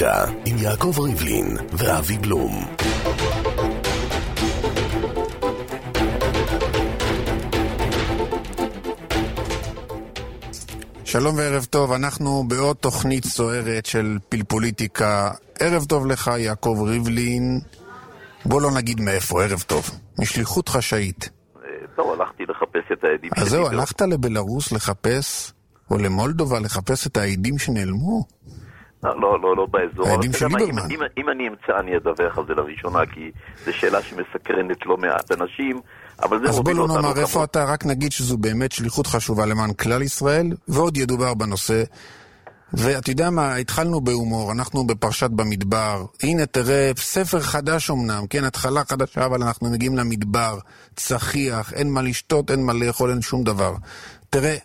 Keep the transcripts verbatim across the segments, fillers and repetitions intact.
פוליטיקה עם יעקב ריבלין ואבי בלום. שלום וערב טוב, אנחנו בעוד תוכנית סוערת של פילפוליטיקה. ערב טוב לך יעקב ריבלין. בוא לא נגיד מאיפה, ערב טוב. משליחות חשאית. טוב, הלכתי לחפש את העדים שלי. אז זהו, הלכת לבלרוס לחפש, או למולדובה לחפש את העדים שנעלמו? לא, לא, לא באזור. העדים של ליברמן. אם, אם אני אמצא, אני אדווח על זה לראשונה, כי זו שאלה שמסקרנת לא מעט אנשים, אבל זה אז בוא לא נאמר איפה כמו... אתה, רק נגיד שזו באמת שליחות חשובה למען כלל ישראל, ועוד ידובר בנושא. ואתה יודע מה, התחלנו בהומור, אנחנו בפרשת במדבר. הנה תראה, ספר חדש אמנם, כן, התחלה חדשה, אבל אנחנו מגיעים למדבר, צחיח, אין מה לשתות, אין מה לאכול, אין שום דבר. תראה,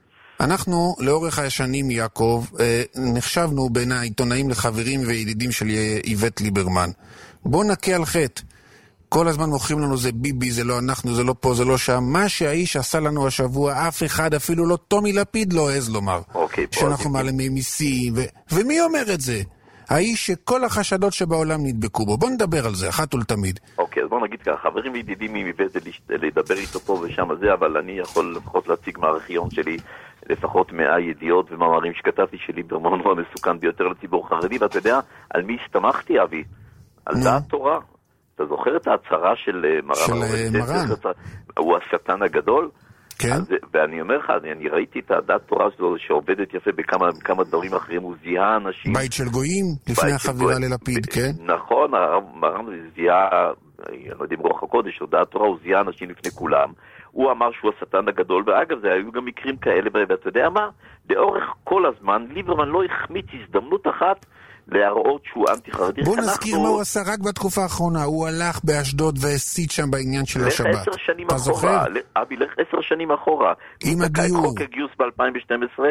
אנחנו לאורך השנים, יעקב, נחשבנו בין העיתונאים לחברים וידידים של איווט ליברמן. בוא נקה על חטא. כל הזמן מוכרים לנו זה ביבי, זה לא אנחנו, זה לא פה, זה לא שם. מה שהאיש עשה לנו השבוע, אף אחד, אפילו לא טומי לפיד לא עז לומר. אוקיי, שאנחנו מעלמי מיסים, ו... ומי אומר את זה? האיש שכל החשדות שבעולם נדבקו בו. בוא נדבר על זה, אחת ולתמיד. אוקיי, אז בוא נגיד ככה, חברים וידידים מאיווט זה לדבר איתו פה ושם הזה, אבל אני יכול לפחות להציג מהארכיון שלי לפחות מאה ידיעות ומאמרים שכתבתי שליברמן הוא המסוכן ביותר לציבור חרדי, ואתה יודע, על מי הסתמכתי, אבי? על דעת תורה. אתה זוכר את ההצהרה של מרן? של מרן. הוא השטן הגדול? כן. אז, ואני אומר לך, אני, אני ראיתי את הדעת תורה שלו שעובדת יפה בכמה, בכמה דברים אחרים, הוא זיהה אנשים... בית של גויים, לפני החבירה ללפיד, כן? נכון, מרן זיהה, אני לא יודע אם רוח הקודש, או דעת תורה, הוא זיהה אנשים לפני כולם. הוא אמר שהוא השטן הגדול, ואגב, זה היו גם מקרים כאלה, ואתה יודע מה? לאורך כל הזמן, ליברמן לא החמיץ הזדמנות אחת להראות שהוא אנטי חרדי. בוא נזכיר מה הוא עשה רק בתקופה האחרונה. הוא הלך באשדוד והסית שם בעניין של השבת. לך עשר שנים אחורה. אבי, לך עשר שנים אחורה. עם הגיור. חוק הגיוס ב-אלפיים ושתים עשרה,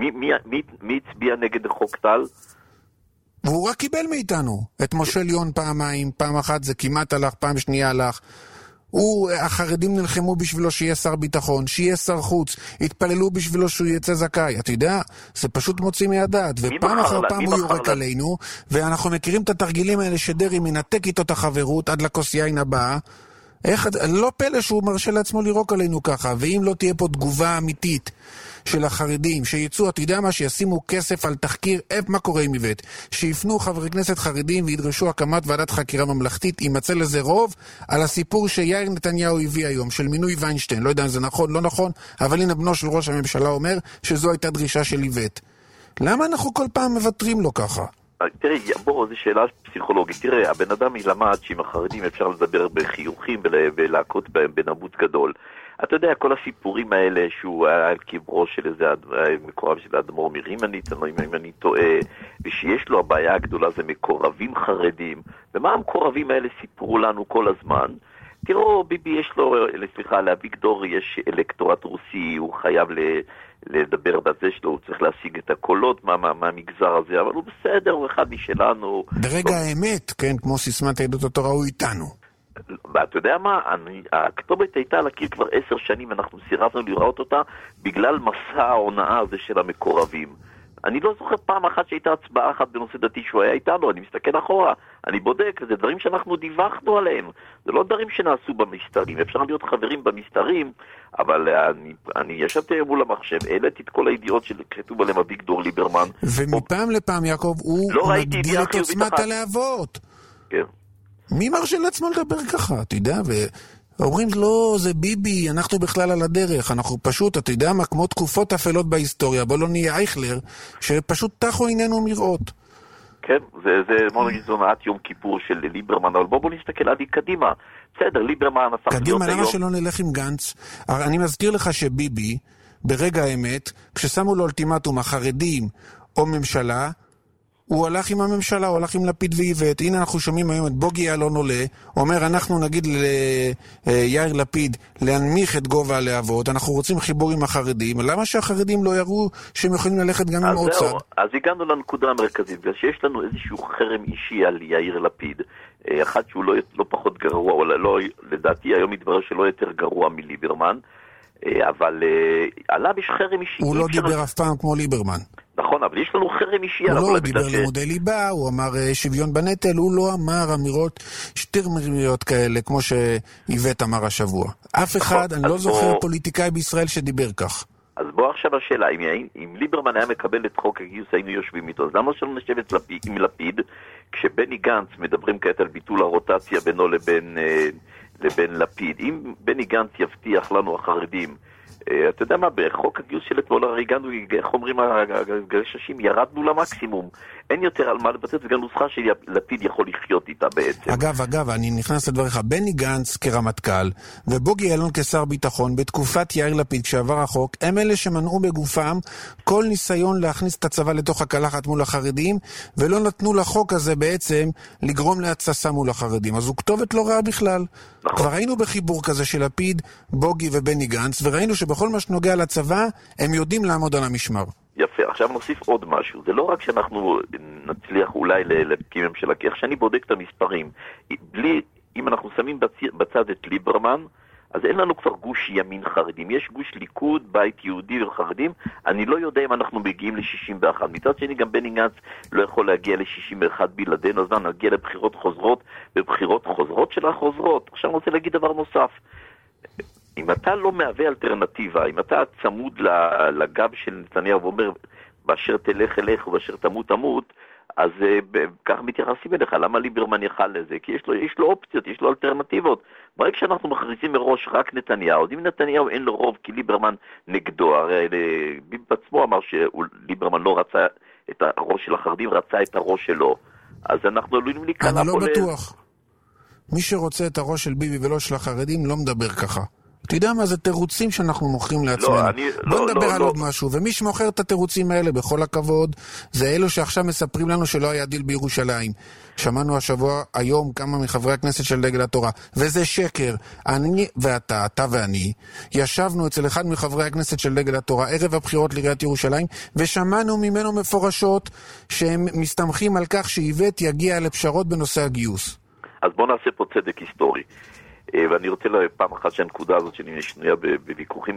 מי הצביע נגד חוק טל? והוא רק קיבל מאיתנו. את משה ליאון פעמיים, פעם אחת זה כמעט הלך, פעם שנייה הלך. הוא, החרדים נלחמו בשבילו שיהיה שר ביטחון, שיהיה שר חוץ, התפללו בשבילו שהוא יצא זכאי. אתה יודע, זה פשוט מוציא מהדעת, ופעם אחר פעם הוא יורק עלינו, ואנחנו מכירים את התרגילים האלה שדרי מנתק איתו את החברות עד לכוס יין הבאה. איך, לא פלא שהוא מרשה לעצמו לירוק עלינו ככה, ואם לא תהיה פה תגובה אמיתית של החרדים, שיצאו, אתה יודע מה, שישימו כסף על תחקיר, מה קורה עם איווט? שיפנו חברי כנסת חרדים וידרשו הקמת ועדת חקירה ממלכתית, יימצא לזה רוב, על הסיפור שיאיר נתניהו הביא היום, של מינוי ויינשטיין, לא יודע אם זה נכון, לא נכון, אבל הנה בנו של ראש הממשלה אומר שזו הייתה דרישה של איווט. למה אנחנו כל פעם מבטרים לו ככה? תראה, בוא, זו שאלה פסיכולוגית. תראה, הבן אדם ילמד שעם החרדים אפשר לדבר בחיוכים ולהכות בהם בנבוט גדול. אתה יודע, כל הסיפורים האלה שהוא היה על קברו של איזה מקורב של אדמו"ר מרימנית, אם אני טועה, ושיש לו הבעיה הגדולה זה מקורבים חרדים, ומה המקורבים האלה סיפרו לנו כל הזמן? תראו, ביבי יש לו, סליחה, לאביגדור יש אלקטורט רוסי, הוא חייב ל... לדבר בזה שלו, הוא צריך להשיג את הקולות מה, מה, מהמגזר הזה, אבל הוא בסדר, הוא אחד משלנו. ברגע האמת, כן, כמו סיסמת עדות התורה, הוא איתנו. ואתה יודע מה, אני, הכתובת הייתה להכיר כבר עשר שנים, אנחנו סירבנו לראות אותה, בגלל מסע ההונאה הזה של המקורבים. אני לא זוכר פעם אחת שהייתה הצבעה אחת בנושא דתי שהוא היה איתנו, אני מסתכל אחורה, אני בודק, זה דברים שאנחנו דיווחנו עליהם, זה לא דברים שנעשו במסתרים, אפשר להיות חברים במסתרים, אבל אני, אני ישבתי מול המחשב, העליתי את כל הידיעות שכתוב עליהם אביגדור ליברמן. ומפעם לפעם, יעקב, הוא לא מגדיל את עוצמת הלהבות. כן. מי מרשה לעצמו לדבר ככה, אתה יודע, ואומרים, לא, זה ביבי, אנחנו בכלל על הדרך, אנחנו פשוט, אתה יודע מה, כמו תקופות אפלות בהיסטוריה, בוא לא נהיה אייכלר, שפשוט תחו עינינו מראות. כן, זה, זה, בוא נגיד, זו נעת יום כיפור של ליברמן, אבל בוא בוא נסתכל עדי קדימה. בסדר, ליברמן הפך להיות היום. קדימה, למה שלא נלך עם גנץ? אני מזכיר לך שביבי, ברגע האמת, כששמו לו אולטימטום החרדים או ממשלה, הוא הלך עם הממשלה, הוא הלך עם לפיד ואיווט. הנה אנחנו שומעים היום את בוגי יעלון עולה, אומר אנחנו נגיד ליאיר לפיד להנמיך את גובה הלהבות, אנחנו רוצים חיבור עם החרדים, למה שהחרדים לא יראו שהם יכולים ללכת גם עם עוד צד? אז הגענו לנקודה המרכזית, בגלל שיש לנו איזשהו חרם אישי על יאיר לפיד, אחד שהוא לא, לא פחות גרוע, או לא, לדעתי היום מתברר שלא יותר גרוע מליברמן, אבל עליו יש חרם אישי. הוא לא דיבר אף פעם כמו ליברמן. נכון, אבל יש לנו חרם אישי. הוא לא דיבר לימודי ליבה, הוא אמר שוויון בנטל, הוא לא אמר אמירות שטרמריות כאלה, כמו שאיבט אמר השבוע. אף אחד, אני לא זוכר פוליטיקאי בישראל שדיבר כך. אז בוא עכשיו השאלה, אם, אם ליברמן היה מקבל את חוק הגיוס, היינו יושבים איתו, אז למה שלא נשבת עם לפיד, כשבני גנץ מדברים כעת על ביטול הרוטציה בינו לבין, לבין לפיד? אם בני גנץ יבטיח לנו החרדים, אתה יודע מה, בחוק הגיוס של אתמול הרי הגענו, איך אומרים הגששים, ירדנו למקסימום. אין יותר על מה לבטאת, וגם נוסחה שלפיד יכול לחיות איתה בעצם. אגב, אגב, אני נכנס לדבריך, בני גנץ כרמטכ"ל, ובוגי יעלון כשר ביטחון, בתקופת יאיר לפיד כשעבר החוק, הם אלה שמנעו בגופם כל ניסיון להכניס את הצבא לתוך הקלחת מול החרדים, ולא נתנו לחוק הזה בעצם לגרום להצסה מול החרדים. אז הוא כתובת לא רעה בכלל. נכון. כבר ראינו בחיבור כזה של לפיד, בוגי ובני גנץ, וראינו שבכל מה שנוגע לצבא, הם יודעים לעמוד על המשמר. יפה, עכשיו נוסיף עוד משהו. זה לא רק שאנחנו נצליח אולי להקים ממשלה, כי איך שאני בודק את המספרים, בלי, אם אנחנו שמים בצד את ליברמן, אז אין לנו כבר גוש ימין חרדים. יש גוש ליכוד, בית יהודי וחרדים. אני לא יודע אם אנחנו מגיעים ל-שישים ואחת. מצד שני, גם בני גנץ לא יכול להגיע ל-שישים ואחת בלעדינו, אז נגיע לבחירות חוזרות, ובחירות חוזרות של החוזרות. עכשיו אני רוצה להגיד דבר נוסף. אם אתה לא מהווה אלטרנטיבה, אם אתה צמוד לגב של נתניהו ואומר, באשר תלך אליך ובאשר תמות תמות, אז כך מתייחסים אליך. למה ליברמן יחל לזה? כי יש לו, יש לו אופציות, יש לו אלטרנטיבות. ברגע שאנחנו מכריזים מראש רק נתניהו, אז אם נתניהו אין לו רוב כי ליברמן נגדו, הרי ביבי בעצמו אמר שליברמן לא רצה את הראש של החרדים, רצה את הראש שלו. אז אנחנו עלולים להיכנע פה... אני לא בטוח. מי שרוצה את הראש של ביבי ולא של החרדים לא מדבר ככה. אתה יודע מה, זה תירוצים שאנחנו מוכרים לעצמנו. לא, אני, בוא לא, נדבר לא, על לא. עוד משהו, ומי שמוכר את התירוצים האלה, בכל הכבוד, זה אלו שעכשיו מספרים לנו שלא היה דיל בירושלים. שמענו השבוע, היום, כמה מחברי הכנסת של דגל התורה, וזה שקר. אני ואתה, אתה ואני, ישבנו אצל אחד מחברי הכנסת של דגל התורה, ערב הבחירות לעיריית ירושלים, ושמענו ממנו מפורשות שהם מסתמכים על כך שאיבט יגיע לפשרות בנושא הגיוס. אז בוא נעשה פה צדק היסטורי. ואני רוצה פעם אחת שהנקודה הזאת שאני שנויה בוויכוחים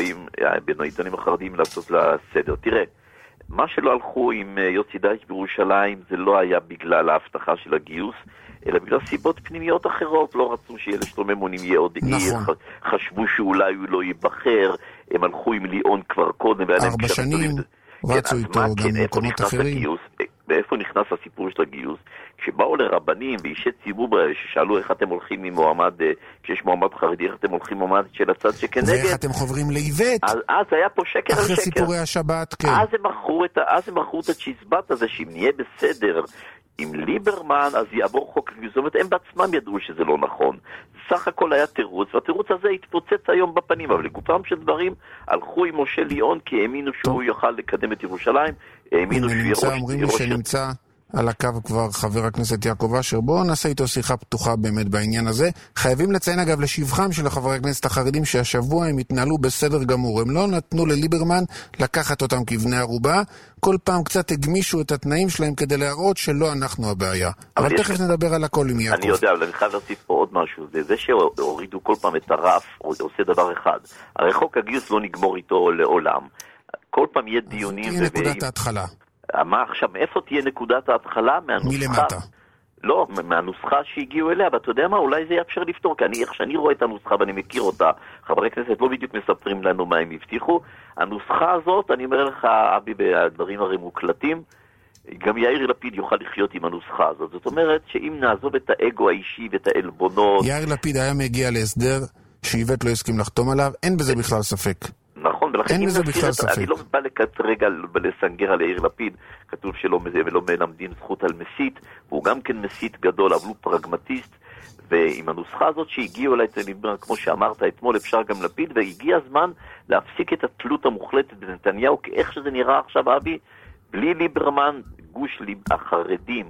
בין העיתונים החרדיים לעשות לה סדר. תראה, מה שלא הלכו עם יוסי דייטש בירושלים זה לא היה בגלל ההבטחה של הגיוס, אלא בגלל סיבות פנימיות אחרות. לא רצו שיהיה לשלומי מונים יהיה עוד עיר, חשבו שאולי הוא לא ייבחר, הם הלכו עם ליאון כבר קודם. ארבע שנים רצו איתו גם מקומות אחרים. ואיפה נכנס הסיפור של הגיוס? כשבאו לרבנים ואישי ציבור ששאלו איך אתם הולכים ממועמד, כשיש מועמד חרדי, איך אתם הולכים ממועמד של הצד שכנגד, ואיך אתם חוברים לאיבט, אז, אז היה פה שקר אחרי על שקר. סיפורי השבת, כן. אז הם מכרו את, אז הם מכרו את הצ'יזבט הזה, שאם נהיה בסדר עם ליברמן, אז יעבור חוק הגיוס. זאת אומרת, הם בעצמם ידעו שזה לא נכון. סך הכל היה תירוץ, והתירוץ הזה התפוצץ היום בפנים, אבל לגופם של דברים, הלכו עם משה ליאון, כי האמינו שהוא יוכל לקדם את ירושלים, האמינו שהוא ירוש... אומרים לי שנמצא על הקו כבר חבר הכנסת יעקב אשר. בואו נעשה איתו שיחה פתוחה באמת בעניין הזה. חייבים לציין אגב לשבחם של חברי הכנסת החרדים שהשבוע הם התנהלו בסדר גמור. הם לא נתנו לליברמן לקחת אותם כבני ערובה. כל פעם קצת הגמישו את התנאים שלהם כדי להראות שלא אנחנו הבעיה. אבל, אבל תכף נדבר על הכל עם יעקב. אני יודע, אבל אני חייב להוסיף פה עוד משהו. זה, זה שהורידו כל פעם את הרף, עושה דבר אחד. הרי חוק הגיוס לא נגמור איתו לעולם. כל פעם יהיה דיונים... תהיה נקודת ההתחלה. מה עכשיו, איפה תהיה נקודת ההתחלה? מהנוסחה, מלמטה. לא, מהנוסחה שהגיעו אליה, ואתה יודע מה, אולי זה יאפשר לפתור, כי אני, איך שאני רואה את הנוסחה ואני מכיר אותה, חברי כנסת לא בדיוק מספרים לנו מה הם הבטיחו, הנוסחה הזאת, אני אומר לך, אבי, בדברים הרי מוקלטים, גם יאיר לפיד יוכל לחיות עם הנוסחה הזאת. זאת אומרת שאם נעזוב את האגו האישי ואת העלבונות... יאיר לפיד היה מגיע להסדר שאיבט לא הסכים לחתום עליו, אין בזה בכלל ספק. נכון, ולכן אין בזה בכלל ספק. אני לא בא לקטרג לסנגר על יאיר לפיד, כתוב שלא ולא מלמדים זכות על מסית, והוא גם כן מסית גדול, אבל הוא פרגמטיסט, ועם הנוסחה הזאת שהגיעו אליי, כמו שאמרת אתמול, אפשר גם לפיד, והגיע הזמן להפסיק את התלות המוחלטת בנתניהו, כי איך שזה נראה עכשיו, אבי, בלי ליברמן, גוש החרדים,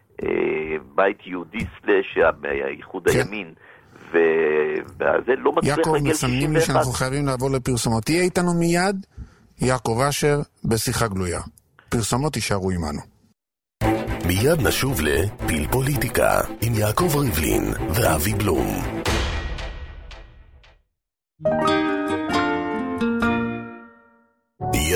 בית יהודי סלש, הייחוד הימין, וזה לא מצליח יעקב, להגיע מסמנים לי שאנחנו חייבים לעבור לפרסומות. תהיה איתנו מיד, יעקב אשר, בשיחה גלויה. פרסומות יישארו עמנו. מיד נשוב לפיל פוליטיקה עם יעקב ריבלין ואבי בלום.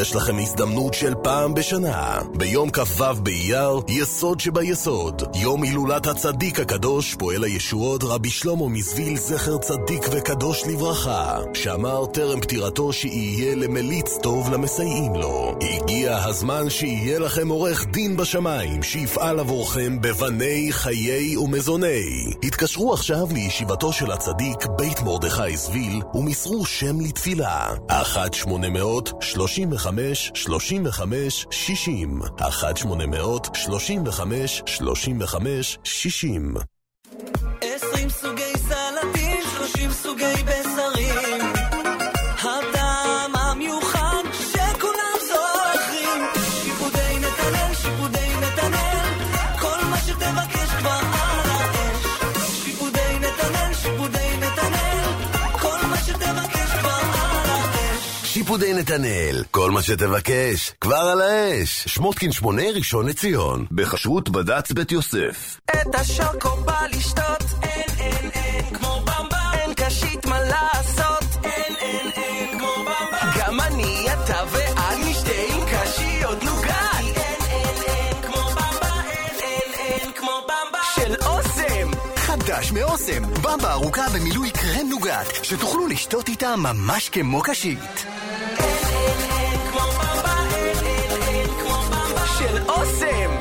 יש לכם הזדמנות של פעם בשנה. ביום כ"ו באייר, יסוד שביסוד. יום הילולת הצדיק הקדוש, פועל הישועות רבי שלמה מזוויל זכר צדיק וקדוש לברכה, שאמר טרם פטירתו שיהיה למליץ טוב למסייעים לו. הגיע הזמן שיהיה לכם עורך דין בשמיים, שיפעל עבורכם בבני חיי ומזוני. התקשרו עכשיו לישיבתו של הצדיק בית מרדכי זוויל ומסרו שם לתפילה. אחת שמונה מאות שלושים וחמש שלושים וחמש שישים אחת שמונה מאות שלושים וחמש שלושים וחמש שישים. עשרים סוגי סלטים, שלושים סוגי בשרים, הטעם המיוחד שכולם זוכרים. שיפודי נתנאל, שיפודי נתנאל, כל מה שתבקש כבר על האש. שיפודי נתנאל, שיפודי נתנאל, כל מה שתבקש כבר על האש. שיפודי נתנאל, כל מה שתבקש כבר על האש. שמותקין שמונה, ראשון לציון, בחשרות בד"ץ בית יוסף. את השוקו בא לשתות, אין אין אין כמו במבה, אין קשית מה לעשות, אין אין אין כמו במבה. גם אני אתה ואת נשתה עם קשיות נוגת, אין אין אין כמו במבה, אין אין אין כמו במבה של אוסם. חדש מאוסם, במבה ארוכה במילוי קרם נוגת, שתוכלו לשתות איתה ממש כמו קשית. אין אין אין כמו במבה, אין אין אין כמו במבה של אוסם.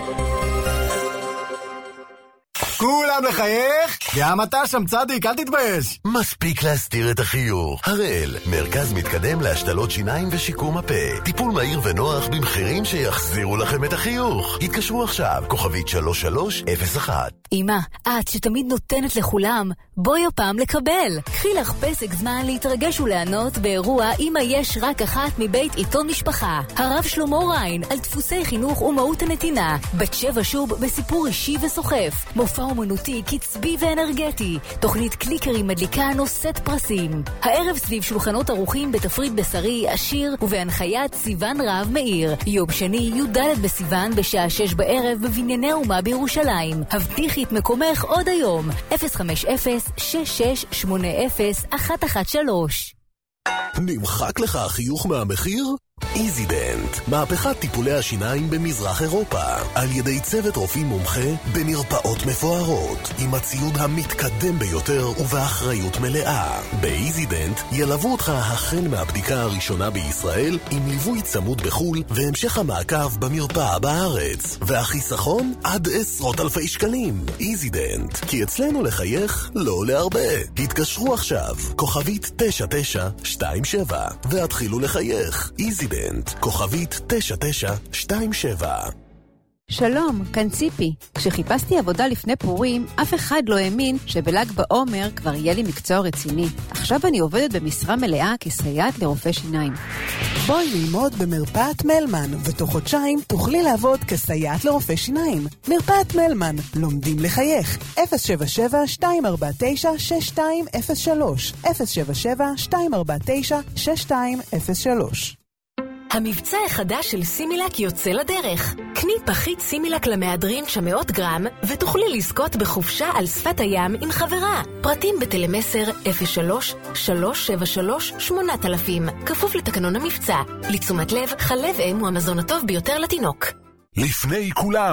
כולם לחייך? גם אתה שם צדיק, אל תתבייש. מספיק להסתיר את החיוך. הראל, מרכז מתקדם להשתלות שיניים ושיקום הפה. טיפול מהיר ונוח במחירים שיחזירו לכם את החיוך. התקשרו עכשיו, כוכבית שלוש שלוש אפס אחת. אמא, את שתמיד נותנת לכולם, בואי הפעם לקבל. קחי לך פסק זמן להתרגש ולענות באירוע אמא יש רק אחת מבית עיתון משפחה. הרב שלמה ריין על דפוסי חינוך ומהות הנתינה. בת שבע שוב בסיפור אישי וסוחף. מופע אומנותי, קצבי ואנרגטי. תוכנית קליקרים מדליקה נושאת פרסים. הערב סביב שולחנות ערוכים בתפריט בשרי, עשיר ובהנחיית סיוון רב מאיר. יום שני, י"ד בסיוון בשעה שש בערב בבנייני האומה בירושלים. הבטיחי את מקומך עוד היום. אפס חמש אפס שש שש שמונה אפס אחת אחת שלוש. נמחק לך החיוך מהמחיר? איזידנט, מהפכת טיפולי השיניים במזרח אירופה, על ידי צוות רופאים מומחה במרפאות מפוארות, עם הציוד המתקדם ביותר ובאחריות מלאה. באיזידנט ילוו אותך החל מהבדיקה הראשונה בישראל, עם ליווי צמוד בחול והמשך המעקב במרפאה בארץ, והחיסכון עד עשרות אלפי שקלים. איזידנט, כי אצלנו לחייך לא עולה הרבה. התקשרו עכשיו, כוכבית תשע תשע שתיים שבע, והתחילו לחייך. איזידנט, כוכבית תשע תשע שתיים שבע. שלום, כאן ציפי. כשחיפשתי עבודה לפני פורים, אף אחד לא האמין שבל"ג בעומר כבר יהיה לי מקצוע רציני. עכשיו אני עובדת במשרה מלאה כסייעת לרופא שיניים. בואי ללמוד במרפאת מלמן, ותוך חודשיים תוכלי לעבוד כסייעת לרופא שיניים. מרפאת מלמן, לומדים לחייך. אפס שבע שבע שתיים ארבע תשע שש שתיים אפס שלוש אפס שבע שבע שתיים ארבע תשע שש שתיים אפס שלוש. המבצע החדש של סימילק יוצא לדרך. קני פחית סימילק למהדרין תשע מאות גרם ותוכלי לזכות בחופשה על שפת הים עם חברה. פרטים בטלמסר אפס שלוש שלוש שבע שלוש שמונה אלפים. כפוף לתקנון המבצע. לתשומת לב, חלב אם הוא המזון הטוב ביותר לתינוק. לפני כולם,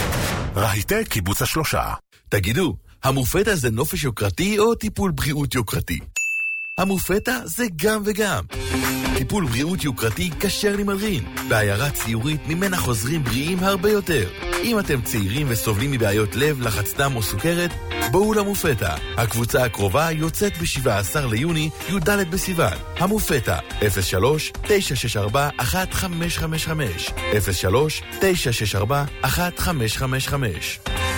רהיטה קיבוץ השלושה. תגידו, המופתה זה נופש יוקרתי או טיפול בריאות יוקרתי? המופתה זה גם וגם. טיפול בריאות יוקרתי כשר למלרין, בעיירה ציורית ממנה חוזרים בריאים הרבה יותר. אם אתם צעירים וסובלים מבעיות לב, לחץ דם או סוכרת, בואו למופתה. הקבוצה הקרובה יוצאת ב-שבעה עשר ליוני, י"ד בסיוון. המופתה, אפס שלוש תשע שש ארבע אחת חמש חמש חמש אפס שלוש תשע שש ארבע אחת חמש חמש חמש.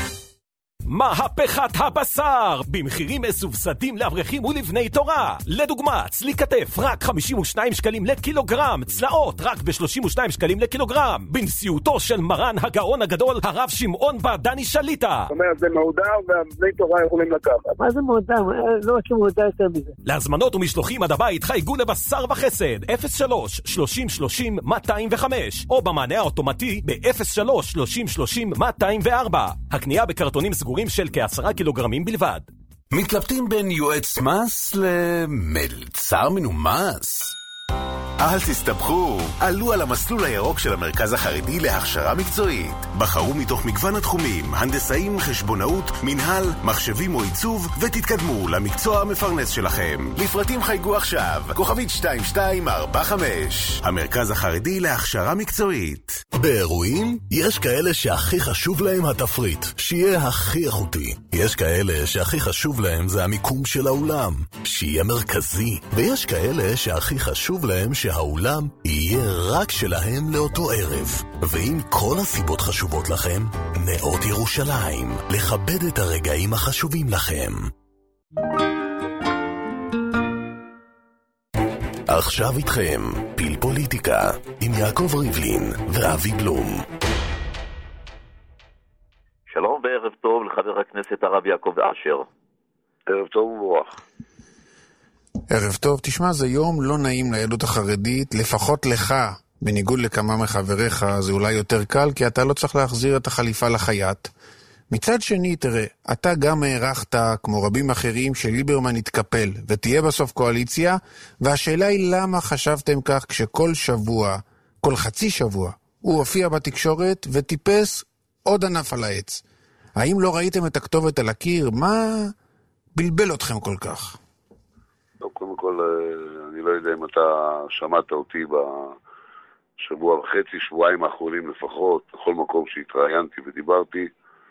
מהפכת הבשר במחירים מסובסדים לאברכים ולבני תורה. לדוגמה, צלי כתף רק חמישים ושניים שקלים לקילוגרם, צלעות רק ב-שלושים ושניים שקלים לקילוגרם, בנשיאותו של מרן הגאון הגדול הרב שמעון בר דני שליטה. זאת אומרת, זה מעודר והבני תורה יכולים לקחת. מה זה מעודר? לא עושים מעודר יותר מזה. להזמנות ומשלוחים עד הבית חייגו לבשר וחסד אפס שלוש שלושים שלושים מאתיים וחמש או במענה האוטומטי ב-אפס שלוש שלושים שלושים מאתיים וארבע. הקנייה בקרטונים סגורים של כעשרה קילוגרמים בלבד. מתלבטים בין יועץ מס למלצר מנומס? אל תסתבכו, עלו על המסלול הירוק של המרכז החרדי להכשרה מקצועית. בחרו מתוך מגוון התחומים, הנדסאים, חשבונאות, מנהל, מחשבים או עיצוב, ותתקדמו למקצוע המפרנס שלכם. לפרטים חייגו עכשיו, כוכבית שתיים שתיים ארבע חמש. המרכז החרדי להכשרה מקצועית. באירועים יש כאלה שהכי חשוב להם התפריט, שיהיה הכי איכותי. יש כאלה שהכי חשוב להם זה המיקום של האולם, שיהיה מרכזי. ויש כאלה שהכי חשוב להם שהאולם יהיה רק שלהם לאותו ערב. ואם כל הסיבות חשובות לכם, נאות ירושלים, לכבד את הרגעים החשובים לכם. עכשיו איתכם, פיל פוליטיקה, עם יעקב ריבלין ואבי בלום. שלום וערב טוב לחבר הכנסת הרב יעקב אשר. ערב טוב וברוח. ערב טוב, תשמע, זה יום לא נעים ליהדות החרדית, לפחות לך, בניגוד לכמה מחבריך, זה אולי יותר קל, כי אתה לא צריך להחזיר את החליפה לחייט. מצד שני, תראה, אתה גם הערכת, כמו רבים אחרים, שליברמן יתקפל, ותהיה בסוף קואליציה, והשאלה היא למה חשבתם כך כשכל שבוע, כל חצי שבוע, הוא הופיע בתקשורת וטיפס עוד ענף על העץ. האם לא ראיתם את הכתובת על הקיר? מה בלבל אתכם כל כך? לא, קודם כל, אני לא יודע אם אתה שמעת אותי בשבוע וחצי, שבועיים האחרונים לפחות, בכל מקום שהתראיינתי ודיברתי,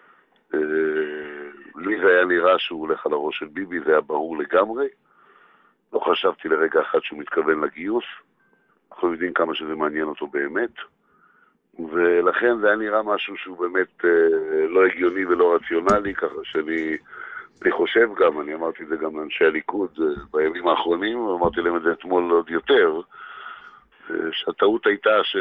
לי זה היה נראה שהוא הולך על הראש של ביבי, זה היה ברור לגמרי. לא חשבתי לרגע אחד שהוא מתכוון לגיוס. אנחנו יודעים כמה שזה מעניין אותו באמת. ולכן זה היה נראה משהו שהוא באמת לא הגיוני ולא רציונלי, ככה שאני אני חושב גם, אני אמרתי את זה גם לאנשי הליכוד בימים האחרונים, ואמרתי להם את זה אתמול עוד יותר, שהטעות הייתה ש...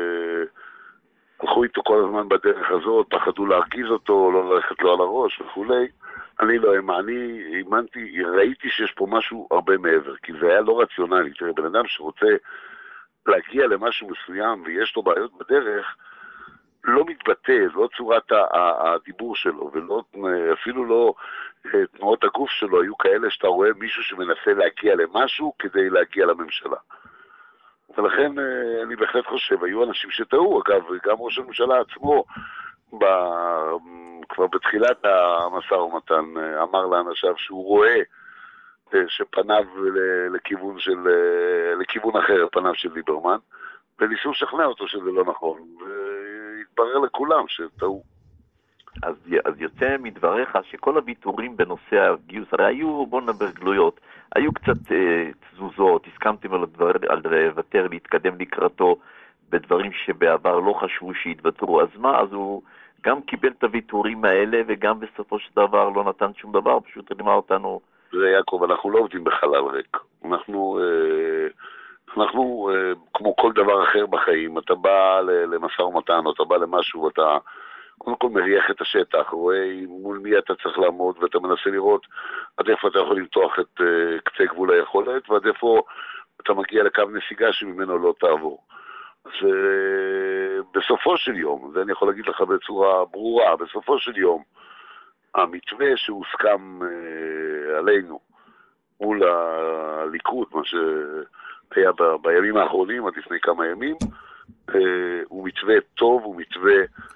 הלכו איתו כל הזמן בדרך הזאת, פחדו להרגיז אותו, לא ללכת לו על הראש וכולי. אני לא האמנתי, האמנתי, ראיתי שיש פה משהו הרבה מעבר, כי זה היה לא רציונלי. תראה, בן אדם שרוצה להגיע למשהו מסוים ויש לו בעיות בדרך, לא מתבטא, לא צורת הדיבור שלו, ואפילו לא תנועות הגוף שלו, היו כאלה שאתה רואה מישהו שמנסה להגיע למשהו כדי להגיע לממשלה. ולכן אני בהחלט חושב, היו אנשים שטעו, אגב, גם ראש הממשלה עצמו, ב... כבר בתחילת המשא ומתן, אמר לאנשיו שהוא רואה שפניו לכיוון, של... לכיוון אחר, פניו של ליברמן, וניסו לשכנע אותו שזה לא נכון, והתברר לכולם שטעו. אז, אז יוצא מדבריך שכל הוויתורים בנושא הגיוס, הרי היו, בוא נדבר גלויות, היו קצת אה, תזוזות, הסכמתם על, הדבר, על לוותר, להתקדם לקראתו בדברים שבעבר לא חשבו שיתוותרו, אז מה? אז הוא גם קיבל את הוויתורים האלה וגם בסופו של דבר לא נתן שום דבר, פשוט רימה אותנו. זה יעקב, אנחנו לא עובדים בחלל ריק. אנחנו, אה, אנחנו אה, כמו כל דבר אחר בחיים, אתה בא למשא ומתן, או אתה בא למשהו, אתה... קודם כל מריח את השטח, רואה מול מי אתה צריך לעמוד, ואתה מנסה לראות עד איפה אתה יכול למתוח את uh, קצה גבול היכולת, ועד איפה אתה מגיע לקו נסיגה שממנו לא תעבור. אז uh, בסופו של יום, זה אני יכול להגיד לך בצורה ברורה, בסופו של יום, המתווה שהוסכם uh, עלינו מול הליכוד, מה שהיה ב- בימים האחרונים, עד לפני כמה ימים, uh, הוא מתווה טוב, הוא מתווה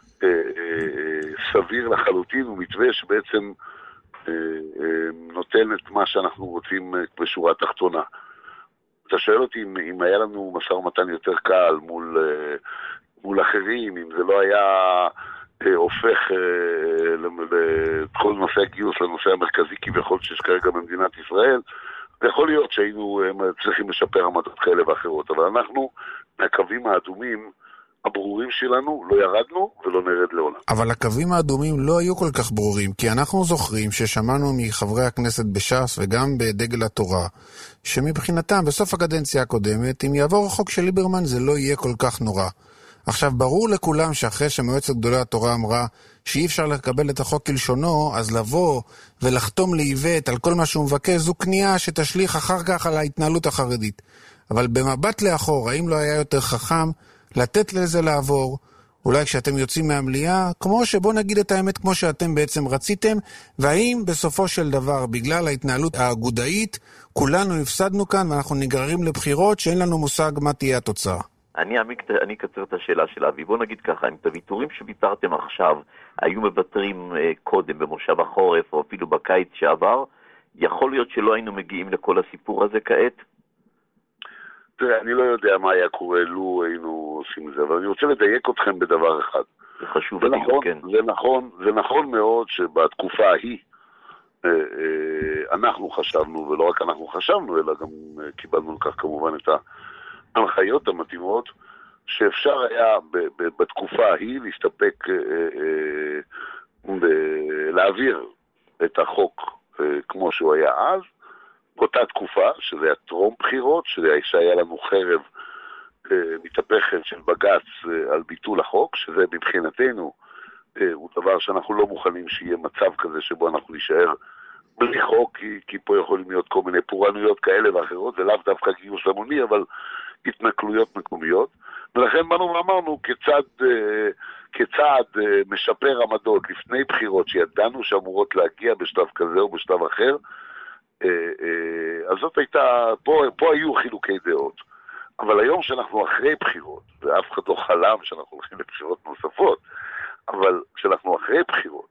סביר לחלוטין, הוא מתווה שבעצם נותן את מה שאנחנו רוצים בשורה התחתונה. אתה שואל אותי אם, אם היה לנו משא ומתן יותר קל מול, מול אחרים, אם זה לא היה הופך את כל נושא הגיוס לנושא המרכזי כביכול שיש כרגע במדינת ישראל, יכול להיות שהיינו צריכים לשפר עמדות כאלה ואחרות, אבל אנחנו מהקווים האדומים הברורים שלנו, לא ירדנו ולא נרד לעולם. אבל הקווים האדומים לא היו כל כך ברורים, כי אנחנו זוכרים ששמענו מחברי הכנסת בש"ס וגם בדגל התורה, שמבחינתם בסוף הקדנציה הקודמת, אם יעבור החוק של ליברמן זה לא יהיה כל כך נורא. עכשיו, ברור לכולם שאחרי שמועצת גדולי התורה אמרה שאי אפשר לקבל את החוק כלשונו, אז לבוא ולחתום לעיוות על כל מה שהוא מבקש, זו קנייה שתשליך אחר כך על ההתנהלות החרדית. אבל במבט לאחור, האם לא היה יותר חכם לתת לזה לעבור אולי כשאתם יוצאים מהמליאה, כמו שבוא נגיד את האמת כמו שאתם בעצם רציתם, והאם בסופו של דבר, בגלל ההתנהלות האגודאית, כולנו הפסדנו כאן ואנחנו נגררים לבחירות שאין לנו מושג מה תהיה התוצאה. אני, אני אקצר את השאלה של אבי. בוא נגיד ככה, אם את הוויתורים שביטרתם עכשיו היו מבטרים אה, קודם במושב החורף או אפילו בקיץ שעבר, יכול להיות שלא היינו מגיעים לכל הסיפור הזה כעת? תראה, אני לא יודע מה היה קורה לו היינו עושים את זה, אבל אני רוצה לדייק אתכם בדבר אחד. זה חשוב, זה בדיוק, נכון, כן. זה נכון, זה נכון מאוד שבתקופה ההיא אה, אה, אנחנו חשבנו, ולא רק אנחנו חשבנו, אלא גם אה, קיבלנו לכך כמובן את ההנחיות המתאימות, שאפשר היה ב, ב, בתקופה ההיא להסתפק, אה, אה, ב- להעביר את החוק אה, כמו שהוא היה אז, באותה תקופה, שזה היה טרום בחירות, שהיה לנו חרב אה, מתהפכת של בג"ץ אה, על ביטול החוק, שזה מבחינתנו אה, הוא דבר שאנחנו לא מוכנים שיהיה מצב כזה שבו אנחנו נשאר בלי חוק, כי, כי פה יכולים להיות כל מיני פורענויות כאלה ואחרות, זה לאו דווקא גיוס המוני, אבל התנכלויות מקומיות, ולכן באנו ואמרנו כצד, אה, כצד אה, משפר עמדות לפני בחירות שידענו שאמורות להגיע בשלב כזה או בשלב אחר, אז זאת הייתה, פה, פה היו חילוקי דעות. אבל היום שאנחנו אחרי בחירות, ואף אחד לא חלם שאנחנו הולכים לבחירות נוספות, אבל שאנחנו אחרי בחירות,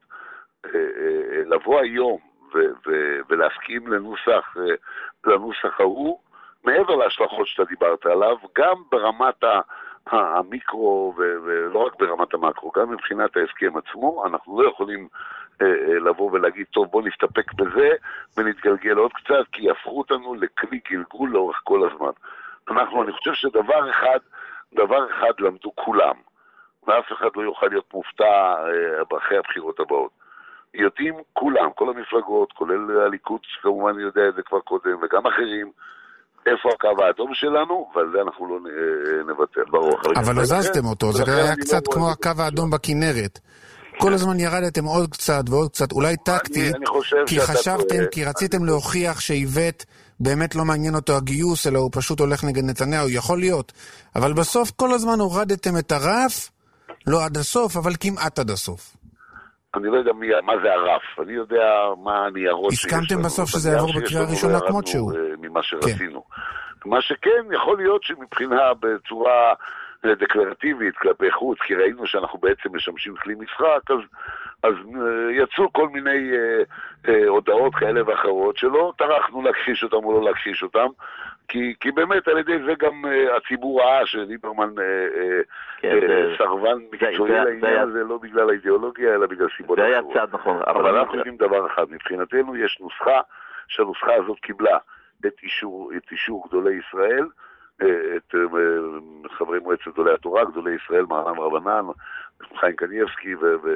לבוא היום ו- ו- ולהסכים לנוסח, לנוסח ההוא, מעבר להשלכות שאתה דיברת עליו, גם ברמת ה- המיקרו, ו- ולא רק ברמת המקרו, גם מבחינת ההסכם עצמו, אנחנו לא יכולים לבוא ולהגיד, טוב, בוא נסתפק בזה ונתגלגל עוד קצת, כי יהפכו אותנו לכלי גלגול לאורך כל הזמן. אנחנו, אני חושב שדבר אחד, דבר אחד למדו כולם, ואף אחד לא יוכל להיות מופתע אחרי הבחירות הבאות. יודעים כולם, כל המפלגות, כולל הליכוד, כמובן יודע את זה כבר קודם, וגם אחרים, איפה הקו האדום שלנו, ועל זה אנחנו לא נוותר. ברור. אבל הזזתם אותו, זה היה קצת כמו הקו האדום בכנרת. כל הזמן ירדתם עוד קצת ועוד קצת, אולי טקטית, כי חשבתם, כי רציתם להוכיח שאיבט באמת לא מעניין אותו הגיוס, אלא הוא פשוט הולך נגד נתניהו, יכול להיות. אבל בסוף כל הזמן הורדתם את הרף, לא עד הסוף, אבל כמעט עד הסוף. אני לא יודע מה זה הרף, אני יודע מה הניירות שיש לנו. הסכמתם בסוף שזה יעבור בקריאה ראשונה כמו שהוא. ממה שרצינו. מה שכן, יכול להיות שמבחינה בצורה דקלרטיבית כלפי חוץ, כי ראינו שאנחנו בעצם משמשים כלי משחק, אז, אז יצאו כל מיני אה, אה, הודעות כאלה ואחרות שלא טרחנו להכחיש אותם או לא להכחיש אותם, כי, כי באמת על ידי זה גם אה, הציבור ראה שליברמן אה, אה, כן, אה, זה, סרבן מקצועי לעניין הזה, לא בגלל האידיאולוגיה אלא בגלל סיבות אחרות. זה היה צעד נכון. אבל, אבל אנחנו יודעים דבר אחד, מבחינתנו יש נוסחה, שהנוסחה הזאת קיבלה את אישור, את אישור גדולי ישראל, את חברי מועצת גדולי התורה, גדולי ישראל, מרן רבנן, חיים קניאבסקי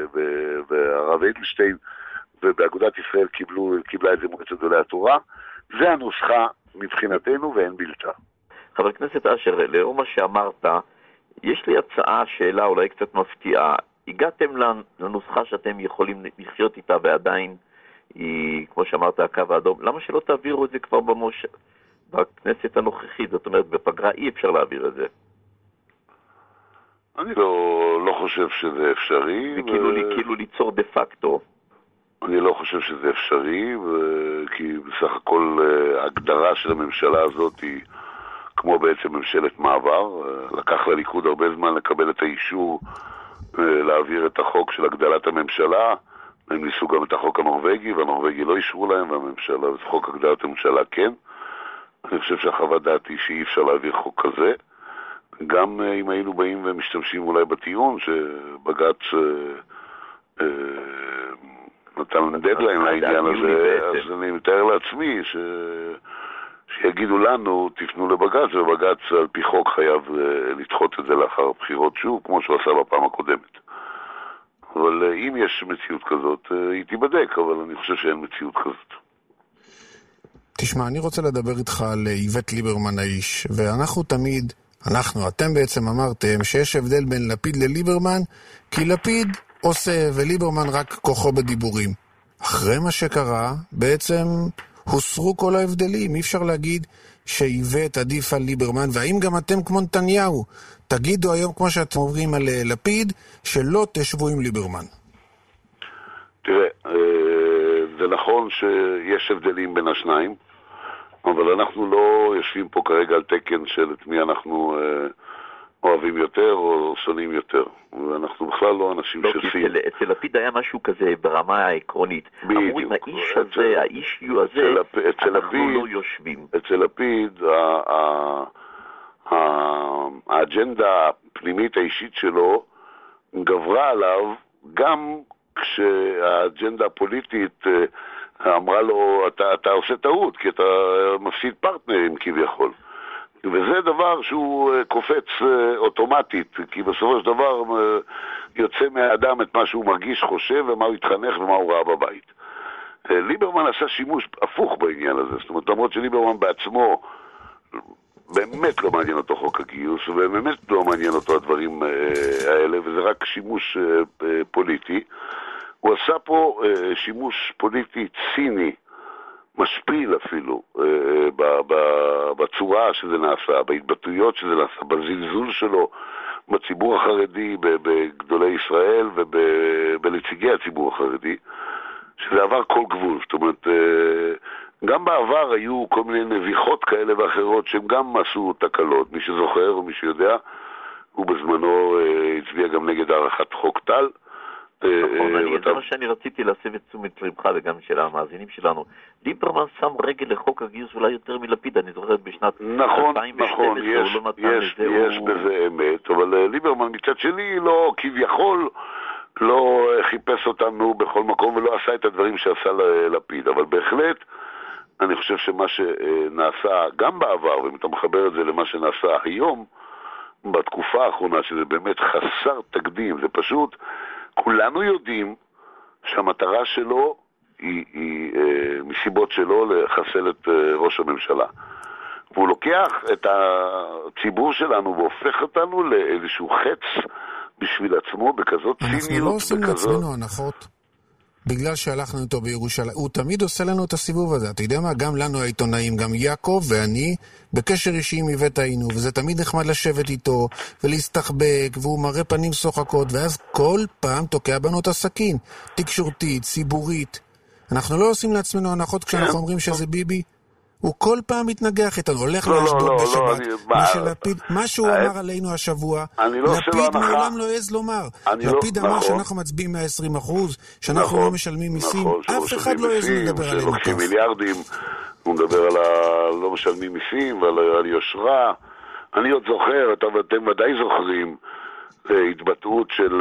והרב אדלשטיין, ובאגודת ישראל קיבלו, קיבלה את זה מועצת גדולי התורה. זה הנוסחה מבחינתנו ואין בלתה. חבר הכנסת אשר, לאור מה שאמרת, יש לי הצעה, שאלה אולי קצת מפתיעה. הגעתם לנוסחה שאתם יכולים לחיות איתה ועדיין היא, כמו שאמרת, הקו האדום. למה שלא תעבירו את זה כבר במושב? בכנסת הנוכחית, זאת אומרת, בפגרה אי אפשר להעביר את זה. אני לא, לא חושב שזה אפשרי. זה ו... כאילו, כאילו ליצור דה פקטו. אני לא חושב שזה אפשרי, ו... כי בסך הכל ההגדרה של הממשלה הזאת היא כמו בעצם ממשלת מעבר. לקח לליכוד הרבה זמן לקבל את האישור להעביר את החוק של הגדלת הממשלה. הם ניסו גם את החוק הנורווגי, והנורווגי לא אישרו להם, והממשלה, וחוק הגדלת הממשלה כן. אני חושב שהחוות דעת היא שאי אפשר להעביר חוק כזה. גם אם היינו באים ומשתמשים אולי בטיעון שבג"ץ אה, אה, נתן דדליין לעניין הזה, אז אני מתאר לעצמי ש... שיגידו לנו, תפנו לבג"ץ, ובג"ץ על פי חוק חייב אה, לדחות את זה לאחר הבחירות שוב, כמו שהוא עשה בפעם הקודמת. אבל אה, אם יש מציאות כזאת, אה, היא תיבדק, אבל אני חושב שאין מציאות כזאת. תשמע, אני רוצה לדבר איתך על איווט ליברמן האיש, ואנחנו תמיד, אנחנו, אתם בעצם אמרתם שיש הבדל בין לפיד לליברמן, כי לפיד עושה וליברמן רק כוחו בדיבורים. אחרי מה שקרה, בעצם הוסרו כל ההבדלים. אי אפשר להגיד שאיווט עדיף על ליברמן, והאם גם אתם כמו נתניהו תגידו היום, כמו שאתם אומרים על לפיד, שלא תשבו עם ליברמן? תראה, זה נכון שיש הבדלים בין השניים, אבל אנחנו לא יושבים פה כרגע על תקן של את מי אנחנו אוהבים יותר או שונאים יותר. ואנחנו בכלל לא אנשים לא, שפים. אצל, אצל לפיד היה משהו כזה ברמה העקרונית. אמרו עם האיש הזה, האיש יו הזה, אצל אנחנו לפיד, לא יושבים. אצל לפיד, האג'נדה הפנימית האישית שלו גברה עליו, גם כשהאג'נדה הפוליטית אמרה לו, אתה, אתה עושה טעות, כי אתה מפסיד פרטנרים כביכול. וזה דבר שהוא קופץ אוטומטית, כי בסופו של דבר יוצא מהאדם את מה שהוא מרגיש, חושב, ומה הוא התחנך ומה הוא ראה בבית. ליברמן עשה שימוש הפוך בעניין הזה, זאת אומרת, למרות שליברמן בעצמו באמת לא מעניין אותו חוק הגיוס, ובאמת לא מעניין אותו הדברים האלה, וזה רק שימוש פוליטי. הוא עשה פה שימוש פוליטי ציני, משפיל אפילו, בצורה שזה נעשה, בהתבטאויות שזה נעשה, בזלזול שלו בציבור החרדי, בגדולי ישראל ובנציגי הציבור החרדי, שזה עבר כל גבול. זאת אומרת, גם בעבר היו כל מיני נביחות כאלה ואחרות שהם גם עשו תקלות. מי שזוכר ומי שיודע, הוא בזמנו הצביע גם נגד הערכת חוק טל. נכון, זה מה שאני רציתי להסב את תשומת לבך וגם של המאזינים שלנו. ליברמן שם רגל לחוק הגיוס אולי יותר מלפיד, אני זוכרת בשנת אלפיים ושתים עשרה, הוא לא נתן לזה. יש בזה אמת, אבל ליברמן מצד שני לא כביכול לא חיפש אותנו בכל מקום ולא עשה את הדברים שעשה לפיד, אבל בהחלט אני חושב שמה שנעשה גם בעבר, ואם אתה מחבר את זה למה שנעשה היום, בתקופה האחרונה, שזה באמת חסר תקדים, זה פשוט, כולנו יודעים שהמטרה שלו היא, היא אה, מסיבות שלו לחסל את אה, ראש הממשלה. והוא לוקח את הציבור שלנו והופך אותנו לאיזשהו חץ בשביל עצמו בכזאת ציניות. אנחנו לא עושים בכזאת... לעצמנו הנחות בגלל שהלכנו איתו בירושלים. הוא תמיד עושה לנו את הסיבוב הזה. אתה יודע מה? גם לנו העיתונאים, גם יעקב ואני, בקשר אישי עם איווט היינו, וזה תמיד נחמד לשבת איתו ולהסתחבק, והוא מראה פנים שוחקות, ואז כל פעם תוקע בנו את הסכין. תקשורתית, ציבורית. אנחנו לא עושים לעצמנו הנחות כשאנחנו אומרים שזה ביבי. הוא כל פעם מתנגח איתנו, הולך לאשדוד בשבת. מה שהוא אמר עלינו השבוע, לפיד מעולם לא העז לומר. לפיד אמר שאנחנו מצביעים מאה ועשרים אחוז, שאנחנו לא משלמים מיסים. אף אחד לא העז לדבר עלינו כך. שלוקחים מיליארדים, הוא מדבר על לא משלמים מיסים ועל יושרה. אני עוד זוכר, אתם ודאי זוכרים, התבטאות של